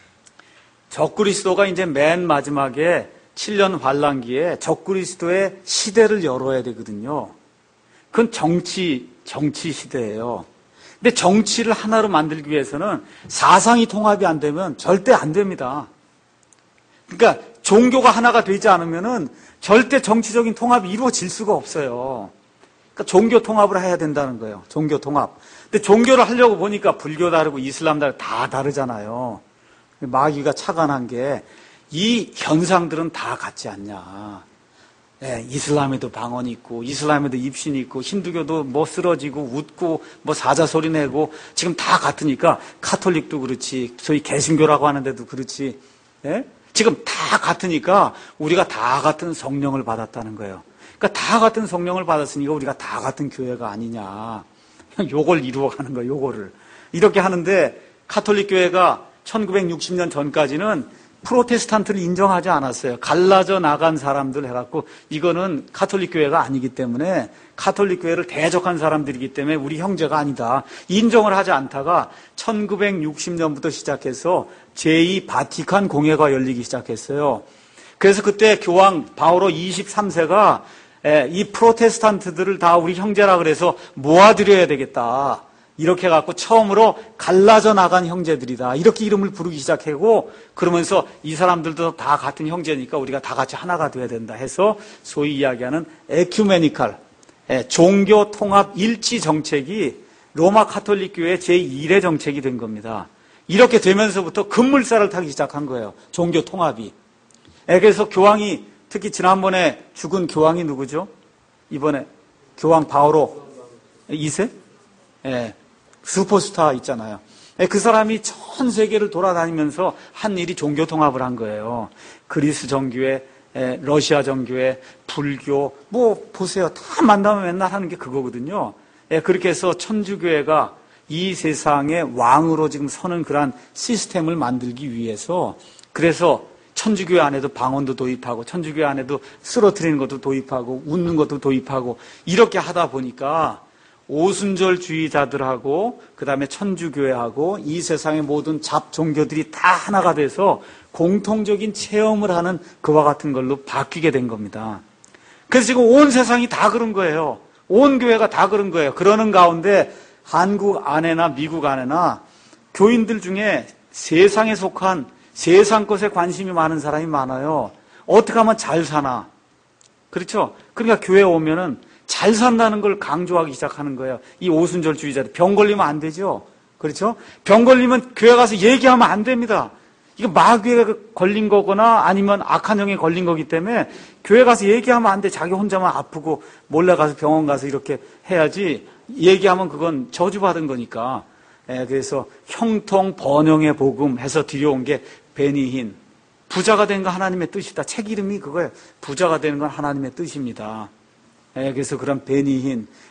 A: 적그리스도가 이제 맨 마지막에 칠 년 환란기에 적그리스도의 시대를 열어야 되거든요. 그건 정치, 정치 시대예요. 근데 정치를 하나로 만들기 위해서는 사상이 통합이 안 되면 절대 안 됩니다. 그러니까 종교가 하나가 되지 않으면은 절대 정치적인 통합이 이루어질 수가 없어요. 그러니까 종교 통합을 해야 된다는 거예요. 종교 통합. 근데 종교를 하려고 보니까 불교 다르고 이슬람 다르고 다 다르잖아요. 마귀가 착안한 게 이 현상들은 다 같지 않냐. 예, 이슬람에도 방언이 있고 이슬람에도 입신이 있고 힌두교도 뭐 쓰러지고 웃고 뭐 사자소리 내고 지금 다 같으니까 카톨릭도 그렇지 소위 개신교라고 하는데도 그렇지 예? 지금 다 같으니까 우리가 다 같은 성령을 받았다는 거예요. 그러니까 다 같은 성령을 받았으니까 우리가 다 같은 교회가 아니냐. 요걸 이루어가는 거예요. 요거를. 이렇게 하는데 카톨릭 교회가 천구백육십 년 전까지는 프로테스탄트를 인정하지 않았어요. 갈라져 나간 사람들 해갖고 이거는 카톨릭 교회가 아니기 때문에 카톨릭 교회를 대적한 사람들이기 때문에 우리 형제가 아니다. 인정을 하지 않다가 천구백육십 년부터 시작해서 제이 바티칸 공회가 열리기 시작했어요. 그래서 그때 교황 바오로 이십삼 세가 이 프로테스탄트들을 다 우리 형제라 그래서 모아드려야 되겠다. 이렇게 해갖고 처음으로 갈라져 나간 형제들이다. 이렇게 이름을 부르기 시작하고 그러면서 이 사람들도 다 같은 형제니까 우리가 다 같이 하나가 돼야 된다 해서 소위 이야기하는 에큐메니칼, 종교 통합 일치 정책이 로마 카톨릭 교회 제일 회 정책이 된 겁니다. 이렇게 되면서부터 급물살을 타기 시작한 거예요. 종교 통합이. 그래서 교황이 특히 지난번에 죽은 교황이 누구죠? 이번에 교황 바오로 이 세? 예, 슈퍼스타 있잖아요. 예, 그 사람이 전 세계를 돌아다니면서 한 일이 종교 통합을 한 거예요. 그리스 정교회, 예, 러시아 정교회, 불교, 뭐 보세요. 다 만나면 맨날 하는 게 그거거든요. 예, 그렇게 해서 천주교회가 이 세상의 왕으로 지금 서는 그러한 시스템을 만들기 위해서 그래서 천주교회 안에도 방언도 도입하고 천주교회 안에도 쓰러뜨리는 것도 도입하고 웃는 것도 도입하고 이렇게 하다 보니까 오순절주의자들하고 그 다음에 천주교회하고 이 세상의 모든 잡종교들이 다 하나가 돼서 공통적인 체험을 하는 그와 같은 걸로 바뀌게 된 겁니다. 그래서 지금 온 세상이 다 그런 거예요. 온 교회가 다 그런 거예요. 그러는 가운데 한국 안에나 미국 안에나 교인들 중에 세상에 속한 세상 것에 관심이 많은 사람이 많아요. 어떻게 하면 잘 사나. 그렇죠? 그러니까 교회에 오면은 잘 산다는 걸 강조하기 시작하는 거예요. 이 오순절주의자들. 병 걸리면 안 되죠. 그렇죠? 병 걸리면 교회 가서 얘기하면 안 됩니다. 이거 마귀에 걸린 거거나 아니면 악한 영에 걸린 거기 때문에 교회 가서 얘기하면 안 돼. 자기 혼자만 아프고 몰래 가서 병원 가서 이렇게 해야지. 얘기하면 그건 저주받은 거니까. 예, 그래서 형통 번영의 복음 해서 들여온 게 베니힌. 부자가 되는 건 하나님의 뜻이다. 책 이름이 그거예요. 부자가 되는 건 하나님의 뜻입니다. 예, 그래서 그런 베니힌,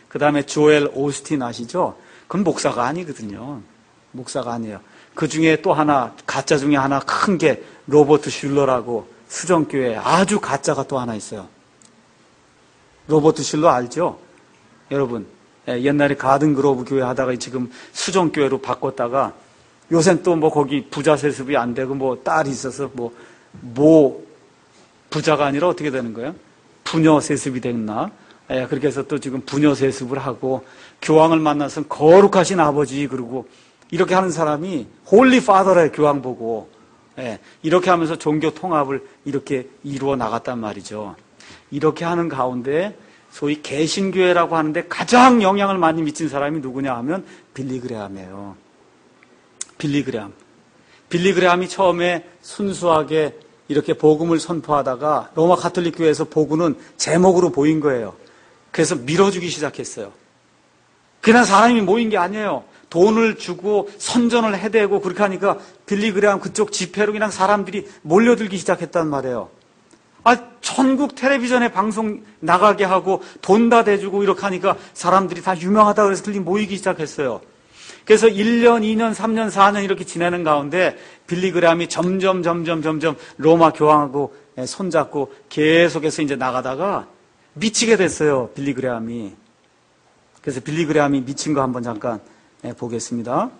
A: 그 다음에 조엘 오스틴 아시죠? 그건 목사가 아니거든요. 목사가 아니에요. 그 중에 또 하나, 가짜 중에 하나 큰 게 로버트 슐러라고 수정교회 아주 가짜가 또 하나 있어요. 로버트 슐러 알죠? 여러분, 옛날에 가든그로브 교회 하다가 지금 수정교회로 바꿨다가 요새는 또 뭐 거기 부자 세습이 안 되고 뭐 딸이 있어서 뭐, 뭐, 부자가 아니라 어떻게 되는 거예요? 부녀 세습이 됐나? 예, 그렇게 해서 또 지금 부녀 세습을 하고 교황을 만나서 거룩하신 아버지 그러고 이렇게 하는 사람이 홀리 파더래 교황 보고 예, 이렇게 하면서 종교 통합을 이렇게 이루어 나갔단 말이죠. 이렇게 하는 가운데 소위 개신교회라고 하는데 가장 영향을 많이 미친 사람이 누구냐 하면 빌리 그레함이에요. 빌리 그레함. 빌리 그레함이 처음에 순수하게 이렇게 복음을 선포하다가 로마 가톨릭 교회에서 복음은 제목으로 보인 거예요. 그래서 밀어주기 시작했어요. 그냥 사람이 모인 게 아니에요. 돈을 주고 선전을 해대고 그렇게 하니까 빌리 그레함 그쪽 집회로 그냥 사람들이 몰려들기 시작했단 말이에요. 아, 전국 텔레비전에 방송 나가게 하고 돈 다 대주고 이렇게 하니까 사람들이 다 유명하다 그래서 들리 모이기 시작했어요. 그래서 일 년, 이 년, 삼 년, 사 년 이렇게 지내는 가운데 빌리 그레함이 점점 점점 점점 로마 교황하고 손잡고 계속해서 이제 나가다가 미치게 됐어요. 빌리 그레함이. 그래서 빌리 그레함이 미친 거 한번 잠깐 보겠습니다.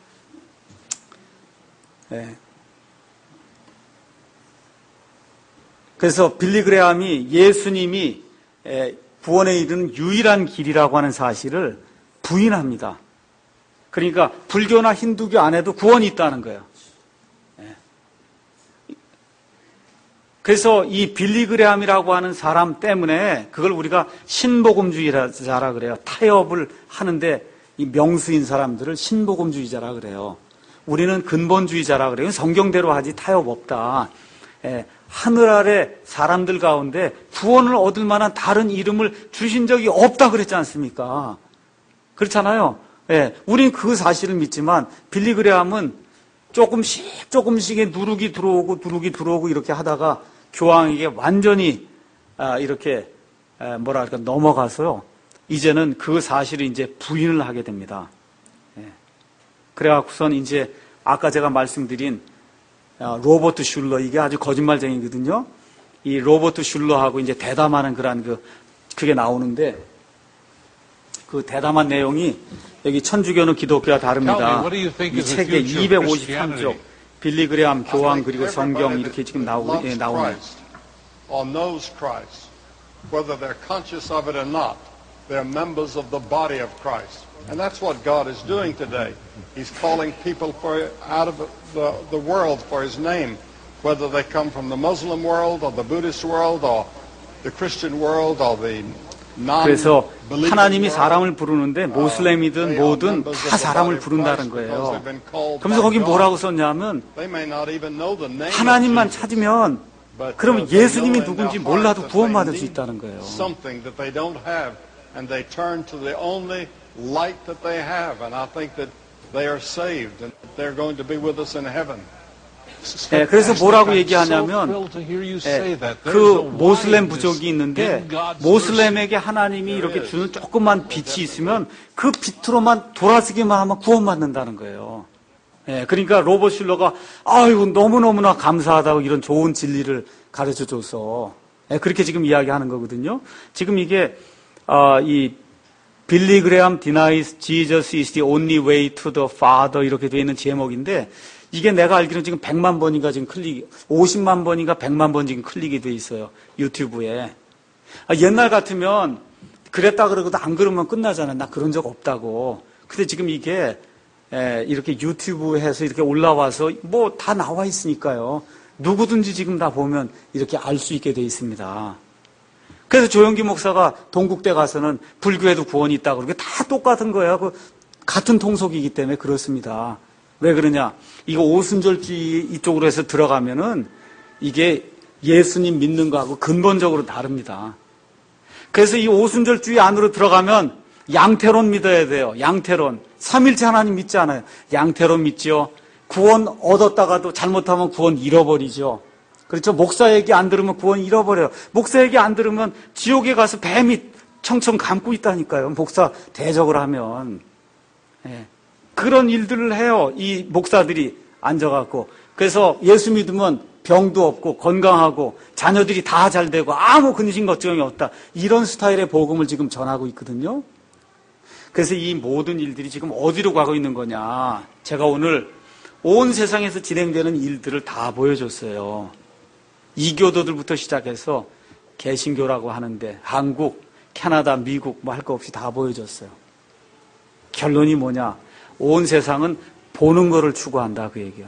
A: 네. 그래서 빌리 그레함이 예수님이 구원에 이르는 유일한 길이라고 하는 사실을 부인합니다. 그러니까 불교나 힌두교 안에도 구원이 있다는 거예요. 그래서 이 빌리 그레함이라고 하는 사람 때문에 그걸 우리가 신복음주의자라 그래요. 타협을 하는데 이 명수인 사람들을 신복음주의자라 그래요. 우리는 근본주의자라 그래요. 성경대로 하지 타협 없다. 예, 하늘 아래 사람들 가운데 구원을 얻을 만한 다른 이름을 주신 적이 없다 그랬지 않습니까? 그렇잖아요. 예, 우린 그 사실을 믿지만 빌리 그레함은 조금씩 조금씩의 누룩이 들어오고 누룩이 들어오고 이렇게 하다가 교황에게 완전히 아, 이렇게 아, 뭐랄까 넘어가서요. 이제는 그 사실을 이제 부인을 하게 됩니다. 예. 그래갖고선 이제 아까 제가 말씀드린 아, 로버트 슐러 이게 아주 거짓말쟁이거든요. 이 로버트 슐러하고 이제 대담하는 그런 그 그게 나오는데 그 대담한 내용이 여기 천주교는 기독교와 다릅니다. 이 책에 이백오십삼 쪽 빌리 그레함 교황 그리고 성경 이렇게 지금 나오고 예, 나오네요.
H: Or knows Christ, whether they're conscious of it or not, they're members of the body of Christ. And that's what God is doing today. He's calling people for, out of the, the world for His name, whether they come from the Muslim world or the Buddhist world or the Christian world or the
A: 그래서 하나님이 사람을 부르는데 모슬렘이든 뭐든 다 사람을 부른다는 거예요. 그러면서 거기 뭐라고 썼냐면 하나님만 찾으면 그러면 예수님이 누군지 몰라도 구원받을 수 있다는 거예요. 네, 그래서 뭐라고 얘기하냐면 네, 그 모슬렘 부족이 있는데 모슬렘에게 하나님이 이렇게 주는 조그만 빛이 있으면 그 빛으로만 돌아서기만 하면 구원받는다는 거예요. 네, 그러니까 로버트 슐러가 아이고 너무너무나 감사하다고 이런 좋은 진리를 가르쳐줘서 네, 그렇게 지금 이야기하는 거거든요. 지금 이게 어, 이 빌리 그레함 denies Jesus is the only way to the Father 이렇게 되어 있는 제목인데 이게 내가 알기로는 지금 백만 번인가 지금 클릭이, 오십만 번인가 백만 번 지금 클릭이 돼 있어요. 유튜브에. 아, 옛날 같으면 그랬다 그러고도 안 그러면 끝나잖아. 나 그런 적 없다고. 근데 지금 이게 에, 이렇게 유튜브에서 이렇게 올라와서 뭐 다 나와 있으니까요. 누구든지 지금 다 보면 이렇게 알 수 있게 돼 있습니다. 그래서 조영기 목사가 동국대 가서는 불교에도 구원이 있다고 그러고 다 똑같은 거예요. 그 같은 통속이기 때문에 그렇습니다. 왜 그러냐? 이거 오순절주의 이쪽으로 해서 들어가면은 이게 예수님 믿는 거하고 근본적으로 다릅니다. 그래서 이 오순절주의 안으로 들어가면 양태론 믿어야 돼요. 양태론. 삼일체 하나님 믿지 않아요. 양태론 믿지요. 구원 얻었다가도 잘못하면 구원 잃어버리죠. 그렇죠? 목사 얘기 안 들으면 구원 잃어버려요. 목사 얘기 안 들으면 지옥에 가서 뱀이 청청 감고 있다니까요. 목사 대적을 하면. 예. 그런 일들을 해요. 이 목사들이 앉아갖고. 그래서 예수 믿으면 병도 없고 건강하고 자녀들이 다 잘 되고 아무 근심 걱정이 없다. 이런 스타일의 복음을 지금 전하고 있거든요. 그래서 이 모든 일들이 지금 어디로 가고 있는 거냐. 제가 오늘 온 세상에서 진행되는 일들을 다 보여줬어요. 이교도들부터 시작해서 개신교라고 하는데 한국, 캐나다, 미국 뭐 할 거 없이 다 보여줬어요. 결론이 뭐냐. 온 세상은 보는 거를 추구한다 그 얘기야.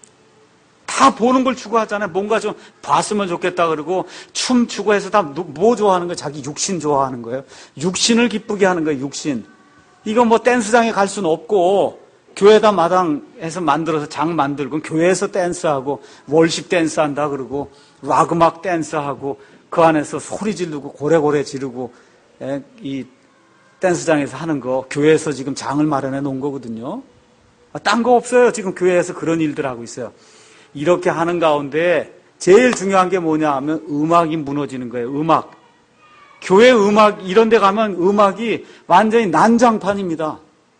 A: 다 보는 걸 추구하잖아요. 뭔가 좀 봤으면 좋겠다 그러고 춤 추구해서 다 뭐 좋아하는 거예요? 자기 육신 좋아하는 거예요. 육신을 기쁘게 하는 거예요. 육신. 이거 뭐 댄스장에 갈 수는 없고 교회다 마당에서 만들어서 장 만들고 교회에서 댄스하고 월십 댄스한다 그러고 락 음악 댄스하고 그 안에서 소리 지르고 고래고래 지르고 에, 이 댄스장에서 하는 거 교회에서 지금 장을 마련해 놓은 거거든요. 딴 거 없어요. 지금 교회에서 그런 일들 하고 있어요. 이렇게 하는 가운데 제일 중요한 게 뭐냐 하면 음악이 무너지는 거예요. 음악. 교회 음악 이런 데 가면 음악이 완전히 난장판입니다.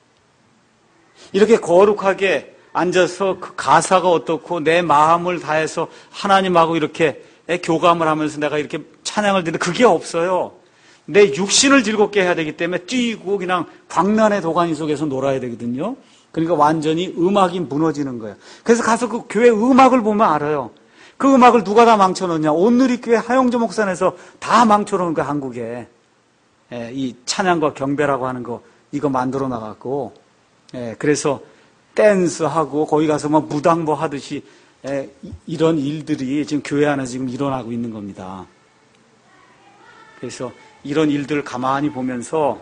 A: 이렇게 거룩하게 앉아서 그 가사가 어떻고 내 마음을 다해서 하나님하고 이렇게 교감을 하면서 내가 이렇게 찬양을 드리는데 그게 없어요. 내 육신을 즐겁게 해야 되기 때문에 뛰고 그냥 광란의 도가니 속에서 놀아야 되거든요. 그러니까 완전히 음악이 무너지는 거예요. 그래서 가서 그 교회 음악을 보면 알아요. 그 음악을 누가 다 망쳐놓냐. 온누리교회 하영조 목사에서 다 망쳐놓은 거예요. 한국에. 예, 이 찬양과 경배라고 하는 거 이거 만들어 나갔고 예, 그래서 댄스하고 거기 가서 뭐 무당보 하듯이 예, 이런 일들이 지금 교회 안에서 지금 일어나고 있는 겁니다. 그래서 이런 일들을 가만히 보면서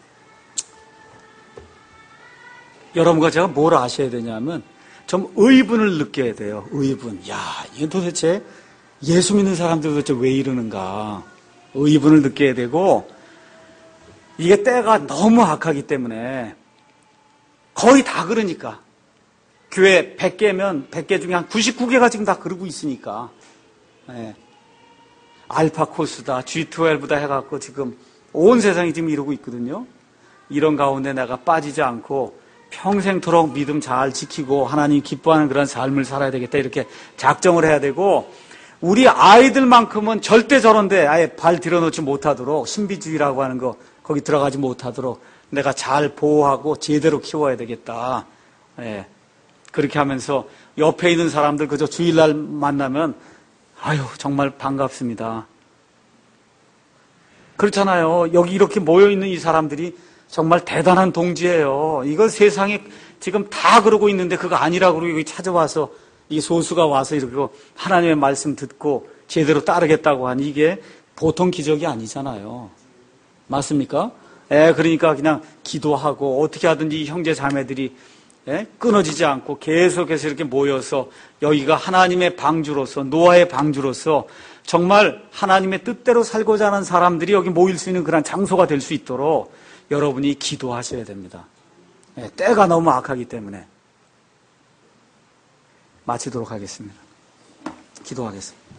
A: 여러분과 제가 뭘 아셔야 되냐면 좀 의분을 느껴야 돼요. 의분. 야, 이게 도대체 예수 믿는 사람들 도대체 왜 이러는가. 의분을 느껴야 되고 이게 때가 너무 악하기 때문에 거의 다 그러니까. 교회 백 개면 백 개 중에 한 구십구 개가 지금 다 그러고 있으니까. 네. 알파 코스다, 지 십이다 해갖고 지금 온 세상이 지금 이러고 있거든요. 이런 가운데 내가 빠지지 않고 평생토록 믿음 잘 지키고 하나님 기뻐하는 그런 삶을 살아야 되겠다 이렇게 작정을 해야 되고 우리 아이들만큼은 절대 저런데 아예 발 들여놓지 못하도록 신비주의라고 하는 거 거기 들어가지 못하도록 내가 잘 보호하고 제대로 키워야 되겠다. 예. 그렇게 하면서 옆에 있는 사람들 그저 주일날 만나면 아유 정말 반갑습니다. 그렇잖아요. 여기 이렇게 모여있는 이 사람들이 정말 대단한 동지예요. 이거 세상에 지금 다 그러고 있는데 그거 아니라고 그러고 여기 찾아와서 이 소수가 와서 이렇게 하나님의 말씀 듣고 제대로 따르겠다고 하니 이게 보통 기적이 아니잖아요. 맞습니까? 예, 그러니까 그냥 기도하고 어떻게 하든지 형제 자매들이 예? 끊어지지 않고 계속해서 이렇게 모여서 여기가 하나님의 방주로서 노아의 방주로서 정말 하나님의 뜻대로 살고자 하는 사람들이 여기 모일 수 있는 그런 장소가 될 수 있도록 여러분이 기도하셔야 됩니다. 예, 때가 너무 악하기 때문에 마치도록 하겠습니다. 기도하겠습니다.